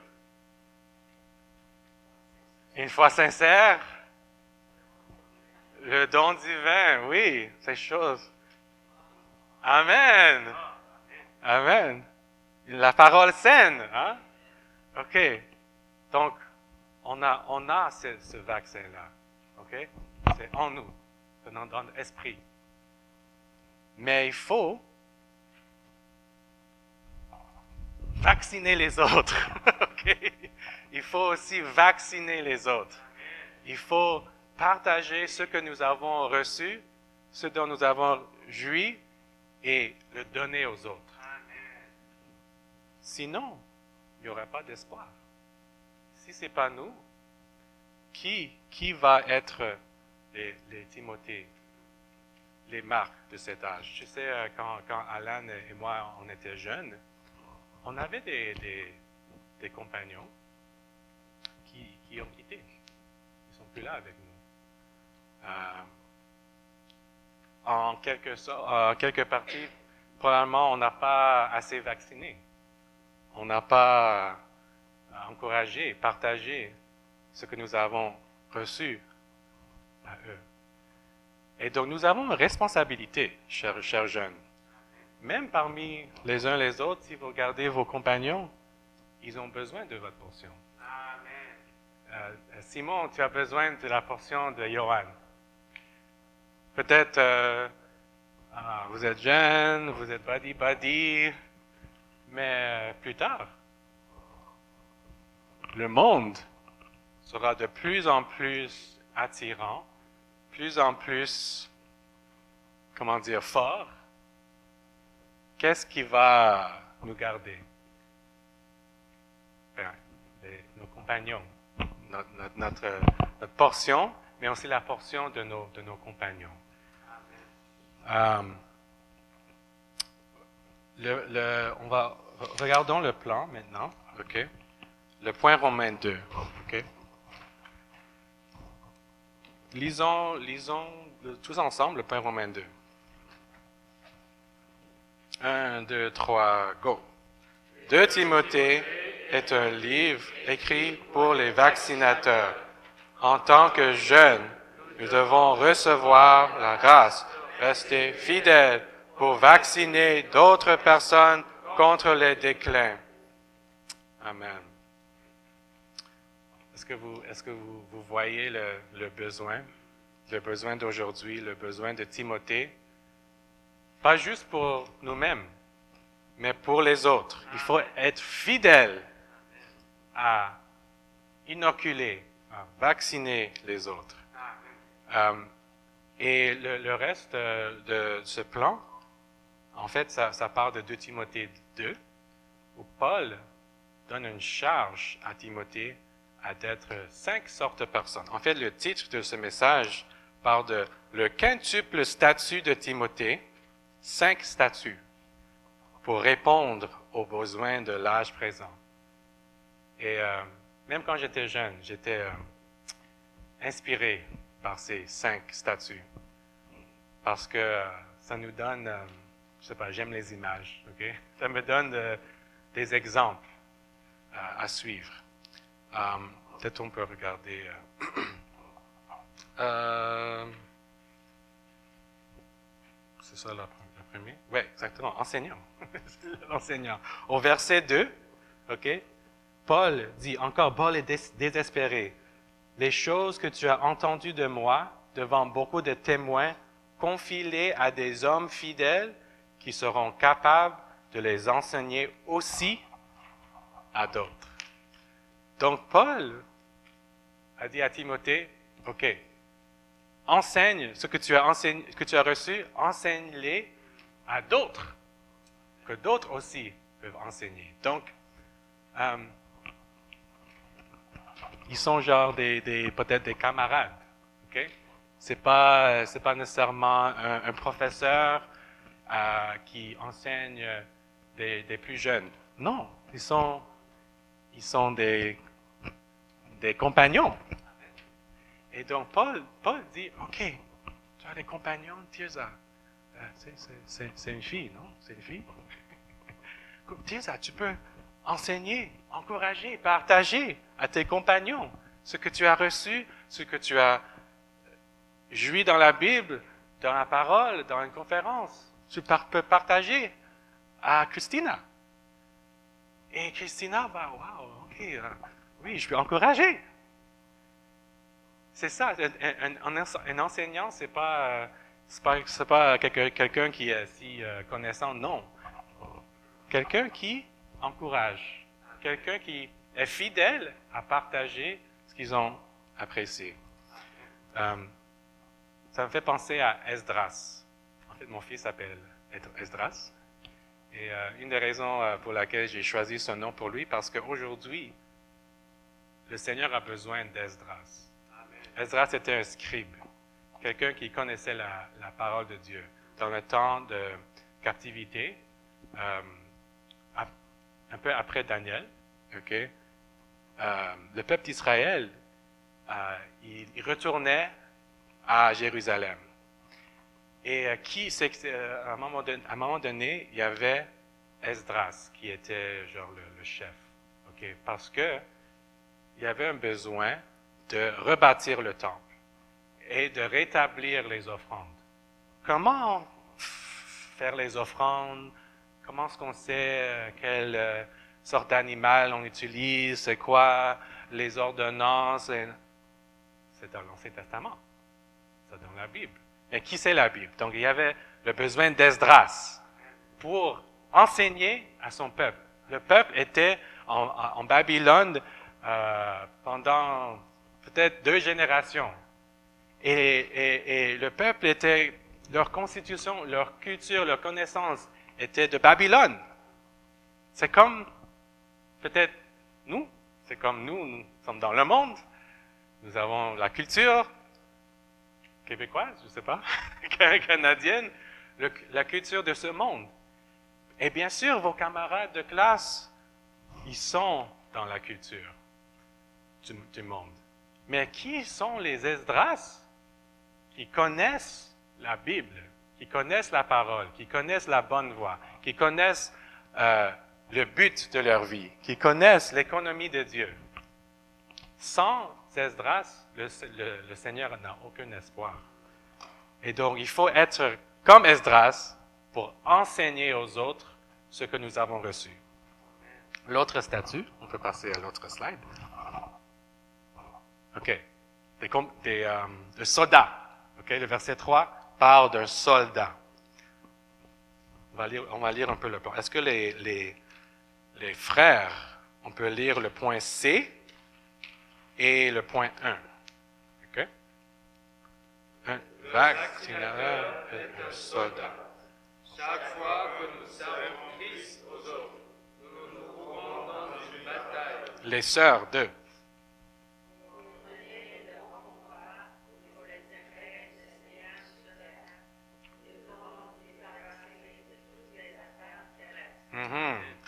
Une foi sincère. Le don divin, oui, ces choses. Amen. Amen. La parole saine, hein? OK. Donc, on a, on a ce, ce vaccin-là. OK? C'est en nous. C'est dans, dans l'esprit. Mais il faut vacciner les autres. OK? Il faut aussi vacciner les autres. Il faut partager ce que nous avons reçu, ce dont nous avons joui, et le donner aux autres. Sinon, il n'y aura pas d'espoir. Si ce n'est pas nous, qui, qui va être les, les Timothée, les Marc de cet âge? Je sais, quand, quand Alan et moi, on était jeunes, on avait des, des, des compagnons qui, qui ont quitté. Ils ne sont plus là avec nous. Euh, en quelque sorte, en quelque partie, probablement, on n'a pas assez vacciné. On n'a pas encouragé, partagé ce que nous avons reçu à eux. Et donc, nous avons une responsabilité, chers, chers jeunes. Même parmi les uns les autres, si vous regardez vos compagnons, ils ont besoin de votre portion. Euh, Simon, tu as besoin de la portion de Johan. Peut-être, euh, ah, vous êtes jeune, vous êtes buddy-buddy, mais plus tard, le monde sera de plus en plus attirant, plus en plus, comment dire, fort. Qu'est-ce qui va nous garder? Ben, les, nos compagnons, notre, notre, notre, notre portion, mais aussi la portion de nos, de nos compagnons. Euh, le, le, on va, regardons le plan maintenant, ok? Le point Romains deux, ok? Lisons, lisons tous ensemble le point Romains deux. Un, deux, trois, go! deux Timothée est un livre écrit pour les vaccinateurs. En tant que jeunes, nous devons recevoir la grâce, rester fidèles pour vacciner d'autres personnes contre les déclins. Amen. Est-ce que vous, est-ce que vous, vous voyez le, le besoin, le besoin d'aujourd'hui, le besoin de Timothée? Pas juste pour nous-mêmes, mais pour les autres. Il faut être fidèle à inoculer, à vacciner les autres. Euh, et le, le reste de, de ce plan, en fait, ça, ça part de deux Timothée deux, où Paul donne une charge à Timothée à d'être cinq sortes de personnes. En fait, le titre de ce message parle de le quintuple statut de Timothée, cinq statuts pour répondre aux besoins de l'âge présent. Et euh, même quand j'étais jeune, j'étais euh, inspiré par ces cinq statuts parce que euh, ça nous donne, euh, je sais pas, j'aime les images, ok? Ça me donne euh, des exemples euh, à suivre. Um, peut-être on peut regarder. Euh, euh, c'est ça la, la première? Oui, exactement. Enseignant. L'enseignant. Au verset deux, OK? Paul dit encore, Paul est dés- désespéré. Les choses que tu as entendues de moi devant beaucoup de témoins, confie-les à des hommes fidèles qui seront capables de les enseigner aussi à d'autres. Donc, Paul a dit à Timothée, OK, enseigne ce que tu as, enseigné, que tu as reçu, enseigne-les à d'autres, que d'autres aussi peuvent enseigner. Donc, euh, ils sont genre des, des, peut-être des camarades, OK? C'est pas, c'est pas nécessairement un, un professeur euh, qui enseigne des, des plus jeunes. Non, ils sont, ils sont des des compagnons. Et donc, Paul, Paul dit, OK, tu as des compagnons, Tirza. Euh, c'est, c'est, c'est, c'est une fille, non? C'est une fille? Tirza, tu peux enseigner, encourager, partager à tes compagnons ce que tu as reçu, ce que tu as joui dans la Bible, dans la parole, dans une conférence. Tu par- peux partager à Christina. Et Christina va, wow, OK, euh, oui, je peux encourager. C'est ça, un, un, un enseignant, c'est pas, c'est pas, c'est pas quelqu'un, quelqu'un qui est si euh, connaissant, non. Quelqu'un qui encourage, quelqu'un qui est fidèle à partager ce qu'ils ont apprécié. Euh, ça me fait penser à Esdras. En fait, mon fils s'appelle Esdras. Et euh, une des raisons euh, pour laquelle j'ai choisi ce nom pour lui, parce qu'aujourd'hui, le Seigneur a besoin d'Esdras. Esdras était un scribe, quelqu'un qui connaissait la, la parole de Dieu. Dans le temps de captivité, euh, un peu après Daniel, okay, euh, le peuple d'Israël, euh, il, il retournait à Jérusalem. Et euh, qui, c'est, euh, à, un moment donné, à un moment donné, il y avait Esdras qui était genre le, le chef, okay, parce que il y avait un besoin de rebâtir le temple et de rétablir les offrandes. Comment faire les offrandes? Comment est-ce qu'on sait quelle euh, sorte d'animal on utilise? C'est quoi les ordonnances? Et c'est dans l'Ancien Testament. C'est dans la Bible. Mais qui c'est la Bible? Donc, il y avait le besoin d'Esdras pour enseigner à son peuple. Le peuple était en, en Babylone euh, pendant peut-être deux générations. Et, et, et le peuple était, leur constitution, leur culture, leur connaissance était de Babylone. C'est comme, peut-être, nous, c'est comme nous, nous sommes dans le monde. Nous avons la culture québécoise, je ne sais pas, canadienne, le, la culture de ce monde. Et bien sûr, vos camarades de classe, ils sont dans la culture du, du monde. Mais qui sont les Esdras qui connaissent la Bible, qui connaissent la parole, qui connaissent la bonne voie, qui connaissent euh, le but de leur vie, qui connaissent l'économie de Dieu? Sans Esdras, le, le, le Seigneur n'a aucun espoir. Et donc, il faut être comme Esdras pour enseigner aux autres ce que nous avons reçu. L'autre statut, on peut passer à l'autre slide. OK. Des, des, euh, des soldats. OK. Le verset trois parle d'un soldat. On va lire, on va lire un peu le point. Est-ce que les, les, les frères, on peut lire le point C et le point un? OK. Un vaccinateur et un soldat. Chaque fois que nous servons Christ aux autres, nous nous trouvons dans une bataille. Les sœurs, deux.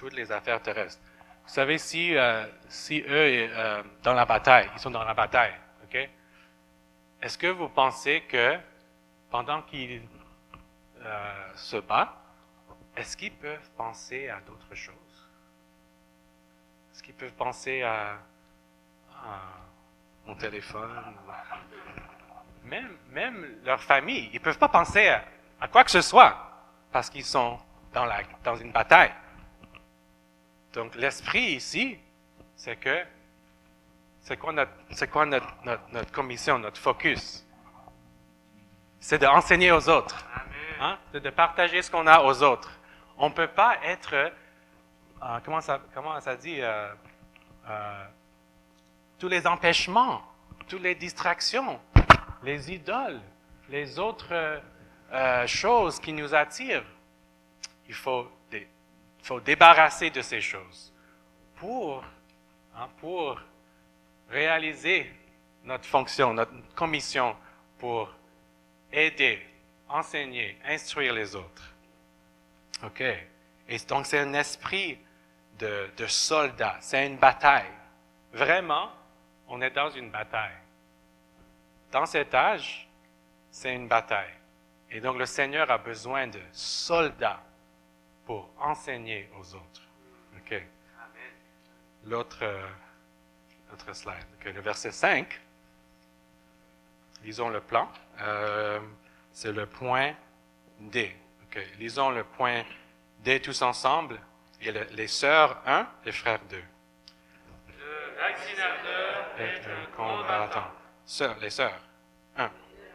toutes les affaires terrestres. Vous savez, si, euh, si eux, euh, dans la bataille, ils sont dans la bataille, ok? Est-ce que vous pensez que pendant qu'ils euh, se battent, est-ce qu'ils peuvent penser à d'autres choses? Est-ce qu'ils peuvent penser à, à mon téléphone? Même, même leur famille, ils ne peuvent pas penser à, à quoi que ce soit parce qu'ils sont dans, la, dans une bataille. Donc, l'esprit ici, c'est que, c'est quoi notre, c'est quoi notre, notre, notre commission, notre focus? C'est d'enseigner aux autres. Hein? C'est de partager ce qu'on a aux autres. On ne peut pas être, euh, comment, ça, comment ça dit, euh, euh, tous les empêchements, toutes les distractions, les idoles, les autres euh, choses qui nous attirent. Il faut, dé, il faut débarrasser de ces choses pour, hein, pour réaliser notre fonction, notre commission pour aider, enseigner, instruire les autres. OK. Et donc, c'est un esprit de, de soldat. C'est une bataille. Vraiment, on est dans une bataille. Dans cet âge, c'est une bataille. Et donc, le Seigneur a besoin de soldats pour enseigner aux autres. OK. Amen. L'autre, euh, l'autre slide. OK. Le verset cinq. Lisons le plan. Euh, c'est le point D. OK. Lisons le point D tous ensemble. Et le, les sœurs un, les frères deux. Le vaccinateur est un combattant. Sœurs, les sœurs. un.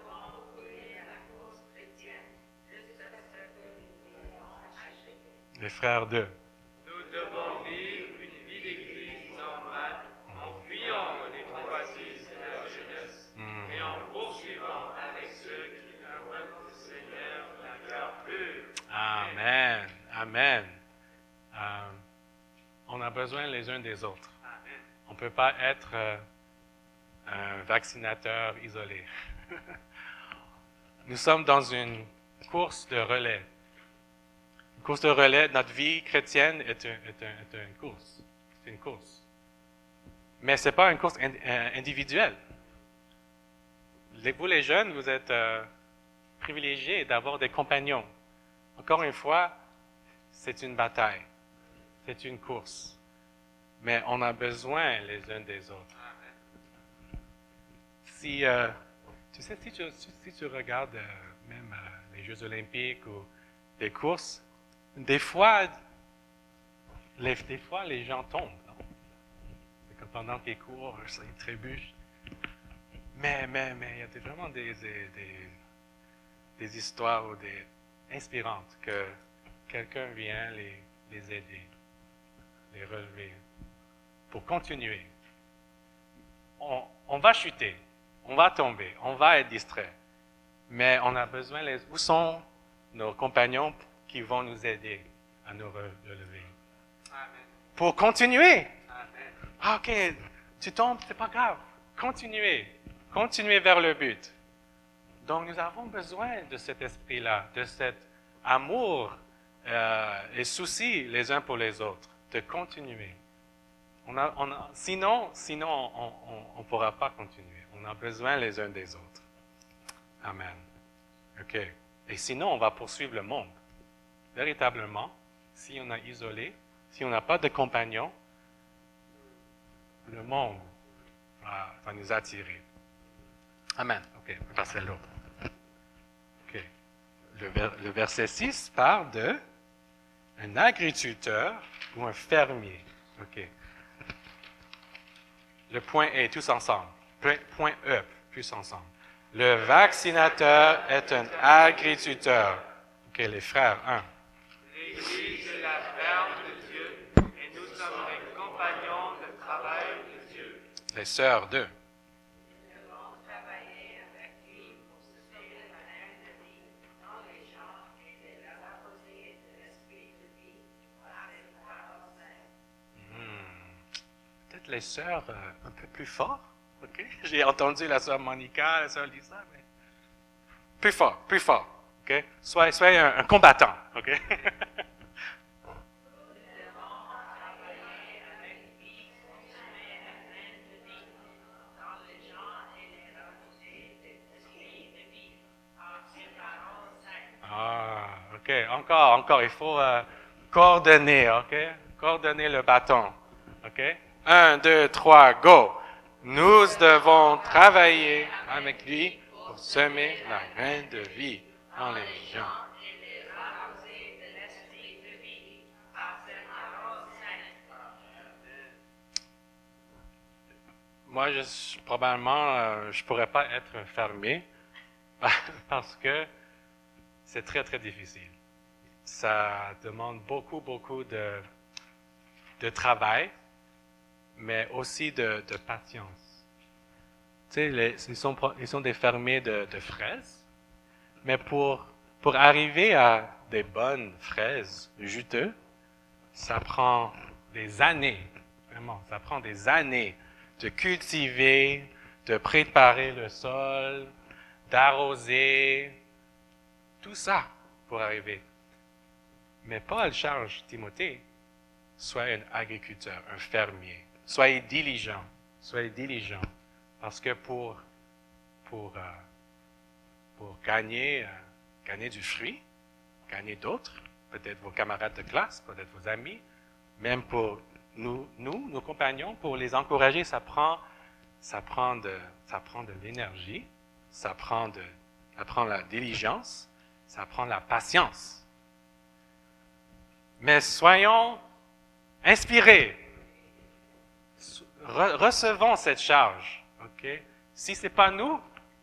Les frères deux. Nous devons vivre une vie d'église normale en fuyant les convoitises de la jeunesse Mm. et en poursuivant avec ceux qui invoquent le Seigneur d'un cœur pur. Amen. Amen. Euh, on a besoin les uns des autres. Amen. On ne peut pas être euh, un vaccinateur isolé. Nous sommes dans une course de relais. Une course de relais, notre vie chrétienne est, un, est, un, est une course. C'est une course. Mais ce n'est pas une course individuelle. Les, vous, les jeunes, vous êtes euh, privilégiés d'avoir des compagnons. Encore une fois, c'est une bataille. C'est une course. Mais on a besoin les uns des autres. Si, euh, tu sais, si tu, si tu regardes euh, même euh, les Jeux olympiques ou des courses, des fois, les, des fois, les gens tombent. Non? C'est comme pendant qu'ils courent, ils trébuchent. Mais, mais, mais il y a vraiment des, des, des, des histoires ou des, inspirantes que quelqu'un vient les, les aider, les relever, pour continuer. On, on va chuter, on va tomber, on va être distrait, mais on a besoin, les, où sont nos compagnons qui vont nous aider à nous relever? Amen. Pour continuer. Amen. Ah, OK, tu tombes, c'est pas grave. Continuez. Continuez vers le but. Donc, nous avons besoin de cet esprit-là, de cet amour euh, et souci les uns pour les autres, de continuer. On a, on a, sinon, sinon on ne pourra pas continuer. On a besoin les uns des autres. Amen. OK. Et sinon, on va poursuivre le monde. Véritablement, si on a isolé, si on n'a pas de compagnons, le monde va, va nous attirer. Amen. OK, on va passer à l'autre. OK. Le, ver, le verset six parle de un agriculteur ou un fermier. OK. Le point est tous ensemble. Point E, tous ensemble. Le vaccinateur est un agriculteur. OK, les frères, un. L'Église est la ferme de Dieu et nous sommes les compagnons de travail de Dieu. Les sœurs, deux. Nous devons travailler avec lui pour soutenir la haine de vie dans les gens et de leur apposer de l'esprit de vie par les paroles saintes. Hmm. Peut-être les sœurs euh, un peu plus fort. OK? J'ai entendu la sœur Monica, la sœur Lisa, mais plus fort, plus fort. OK? Soyez, soyez un, un combattant. OK? Nous devons encore, encore. Il faut euh, coordonner, OK? Coordonner le bâton, OK? Un, deux, trois, go! Nous devons travailler avec lui pour semer la graine de vie dans les gens. et les arroser de l'esprit de vie par cette parole sainte. Moi, je, probablement, euh, je ne pourrais pas être un fermier parce que c'est très, très difficile. Ça demande beaucoup, beaucoup de, de travail, mais aussi de, de patience. Tu sais, les, ils, sont, ils sont des fermiers de, de fraises, mais pour, pour arriver à des bonnes fraises juteuses, ça prend des années, vraiment, ça prend des années de cultiver, de préparer le sol, d'arroser, tout ça pour arriver. Mais Paul charge Timothée, sois un agriculteur, un fermier. Soyez diligent, soyez diligent. Parce que pour, pour, euh, pour gagner, euh, gagner du fruit, gagner d'autres, peut-être vos camarades de classe, peut-être vos amis, même pour nous, nous, nos compagnons, pour les encourager, ça prend, ça prend de, ça prend de l'énergie, ça prend de, ça prend la diligence, ça prend la patience. Mais soyons inspirés. Re- recevons cette charge. Okay? Si ce n'est pas nous,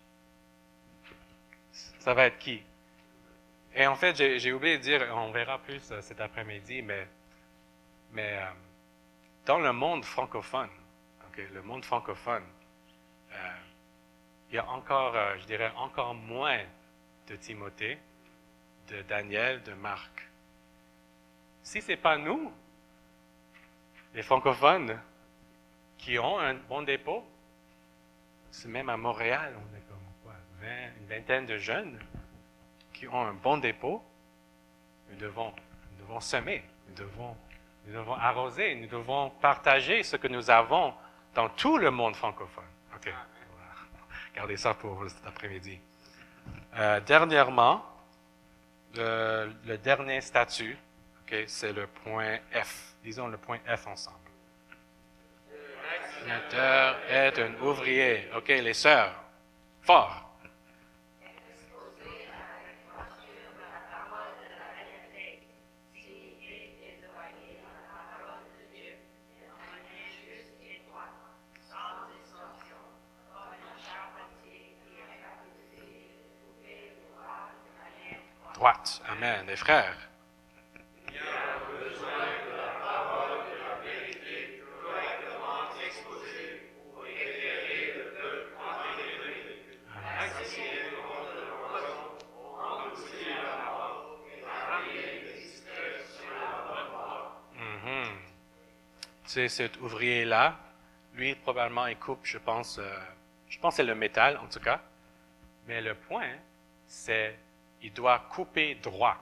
ça va être qui? Et en fait, j'ai, j'ai oublié de dire, on verra plus euh, cet après-midi, mais, mais euh, dans le monde francophone, okay, le monde francophone, euh, il y a encore, euh, je dirais, encore moins de Timothée, de Daniel, de Marc. Si ce n'est pas nous, les francophones, qui ont un bon dépôt, c'est même à Montréal, on est comme quoi, vingt, une vingtaine de jeunes qui ont un bon dépôt, nous devons, nous devons semer, nous devons, nous devons arroser, nous devons partager ce que nous avons dans tout le monde francophone. OK, on va garder ça pour cet après-midi. Euh, dernièrement, le, le dernier statut, okay, c'est le point F. Disons le point F ensemble. Le vaccinateur est un ouvrier. OK, les sœurs, fort. Droite. Amen. Les frères. Il y a besoin de la parole de la vérité correctement exposée pour éclairer le peuple en vérité, vacciner contre le poison, endurcir la mort et ramener les distraits sur la bonne voie. Mm-hmm. Tu sais, cet ouvrier-là, lui, probablement, il coupe, je pense, euh, je pense que c'est le métal, en tout cas. Mais le point, c'est il doit couper droit.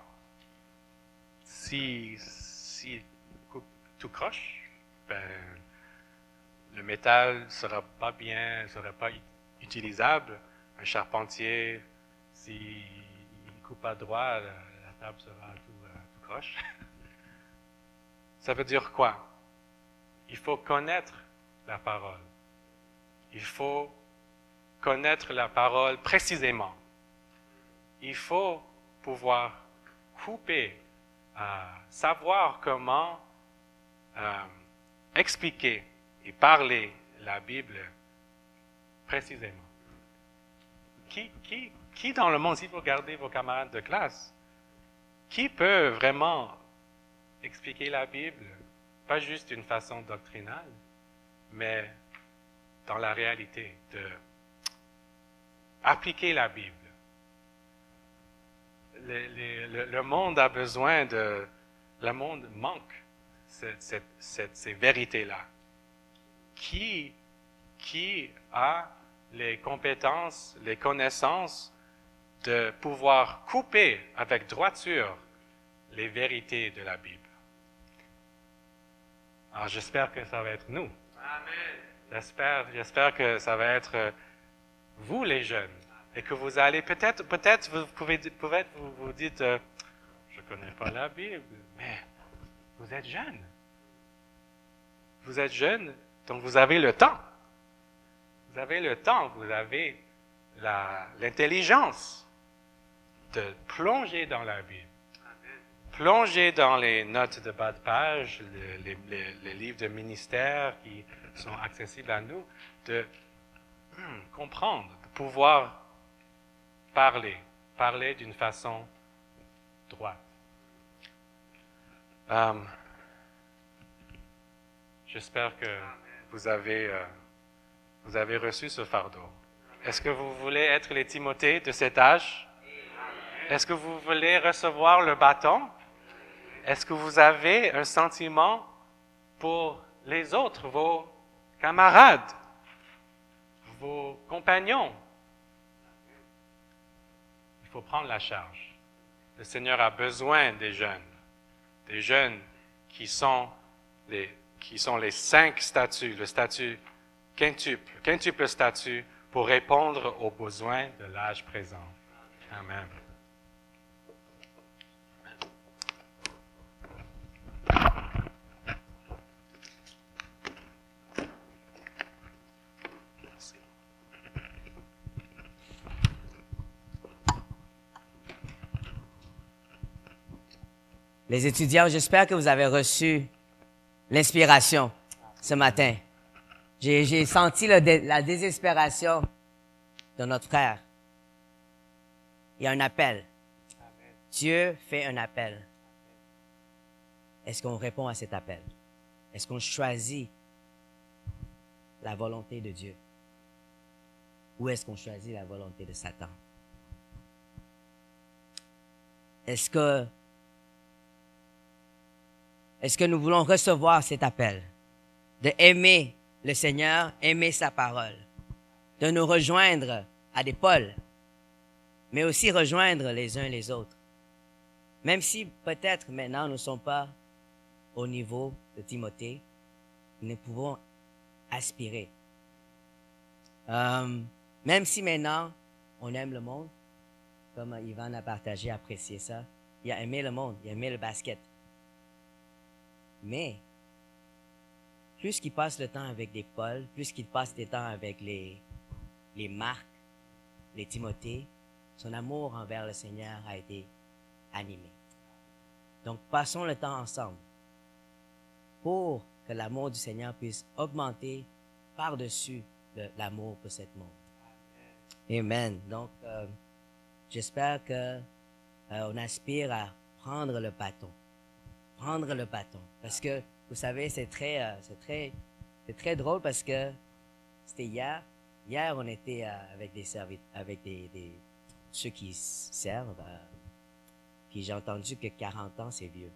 Si, si coupe tout croche, ben, le métal ne sera pas bien, ne sera pas utilisable. Un charpentier, s'il ne coupe pas droit, la, la table sera tout, euh, tout croche. Ça veut dire quoi? Il faut connaître la parole. Il faut connaître la parole précisément. Il faut pouvoir couper, euh, savoir comment euh, expliquer et parler la Bible précisément. Qui, qui, qui dans le monde, si vous regardez vos camarades de classe, qui peut vraiment expliquer la Bible, pas juste d'une façon doctrinale, mais dans la réalité, de appliquer la Bible? Le, le, le monde a besoin de... Le monde manque cette, cette, cette, ces vérités-là. Qui, qui a les compétences, les connaissances de pouvoir couper avec droiture les vérités de la Bible? Alors, j'espère que ça va être nous. Amen. J'espère, j'espère que ça va être vous, les jeunes. Et que vous allez, peut-être, peut-être vous pouvez, peut-être vous vous dites, euh, je connais pas la Bible. Mais vous êtes jeune. Vous êtes jeune, donc vous avez le temps. Vous avez le temps, vous avez la, l'intelligence de plonger dans la Bible. Plonger dans les notes de bas de page, les, les, les livres de ministère qui sont accessibles à nous, de hum, comprendre, de pouvoir parler, parler d'une façon droite. Um, j'espère que vous avez, euh, vous avez reçu ce fardeau. Est-ce que vous voulez être les Timothées de cet âge? Est-ce que vous voulez recevoir le bâton? Est-ce que vous avez un sentiment pour les autres, vos camarades, vos compagnons? Il faut prendre la charge. Le Seigneur a besoin des jeunes, des jeunes qui sont les, qui sont les cinq statuts, le statut quintuple, quintuple statut pour répondre aux besoins de l'âge présent. Amen. Les étudiants, j'espère que vous avez reçu l'inspiration ce matin. J'ai, j'ai senti le dé, la désespération de notre frère. Il y a un appel. Amen. Dieu fait un appel. Est-ce qu'on répond à cet appel? Est-ce qu'on choisit la volonté de Dieu? Ou est-ce qu'on choisit la volonté de Satan? Est-ce que Est-ce que nous voulons recevoir cet appel de aimer le Seigneur, aimer sa parole, de nous rejoindre à des pôles, mais aussi rejoindre les uns les autres. Même si peut-être maintenant nous ne sommes pas au niveau de Timothée, nous pouvons aspirer. Euh, même si maintenant on aime le monde, comme Yvan a partagé, apprécié ça, il a aimé le monde, il a aimé le basket. Mais, plus qu'il passe le temps avec des Paul, plus qu'il passe du temps avec les, les Marc, les Timothée, son amour envers le Seigneur a été animé. Donc, passons le temps ensemble pour que l'amour du Seigneur puisse augmenter par-dessus le, l'amour pour cet monde. Amen. Amen. Donc, euh, j'espère que euh, on aspire à prendre le bâton. Prendre le bâton. Parce que, vous savez, c'est très, euh, c'est très, c'est très drôle parce que c'était hier. Hier, on était euh, avec des serviteurs, avec des, des, ceux qui servent. Euh, puis j'ai entendu que quarante ans, c'est vieux.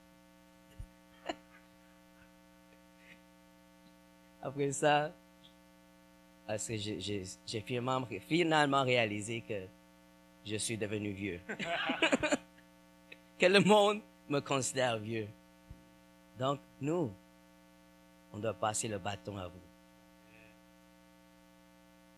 Après ça, parce que j'ai, j'ai, j'ai finalement, finalement réalisé que je suis devenu vieux. Que le monde me considère vieux. Donc, nous, on doit passer le bâton à vous.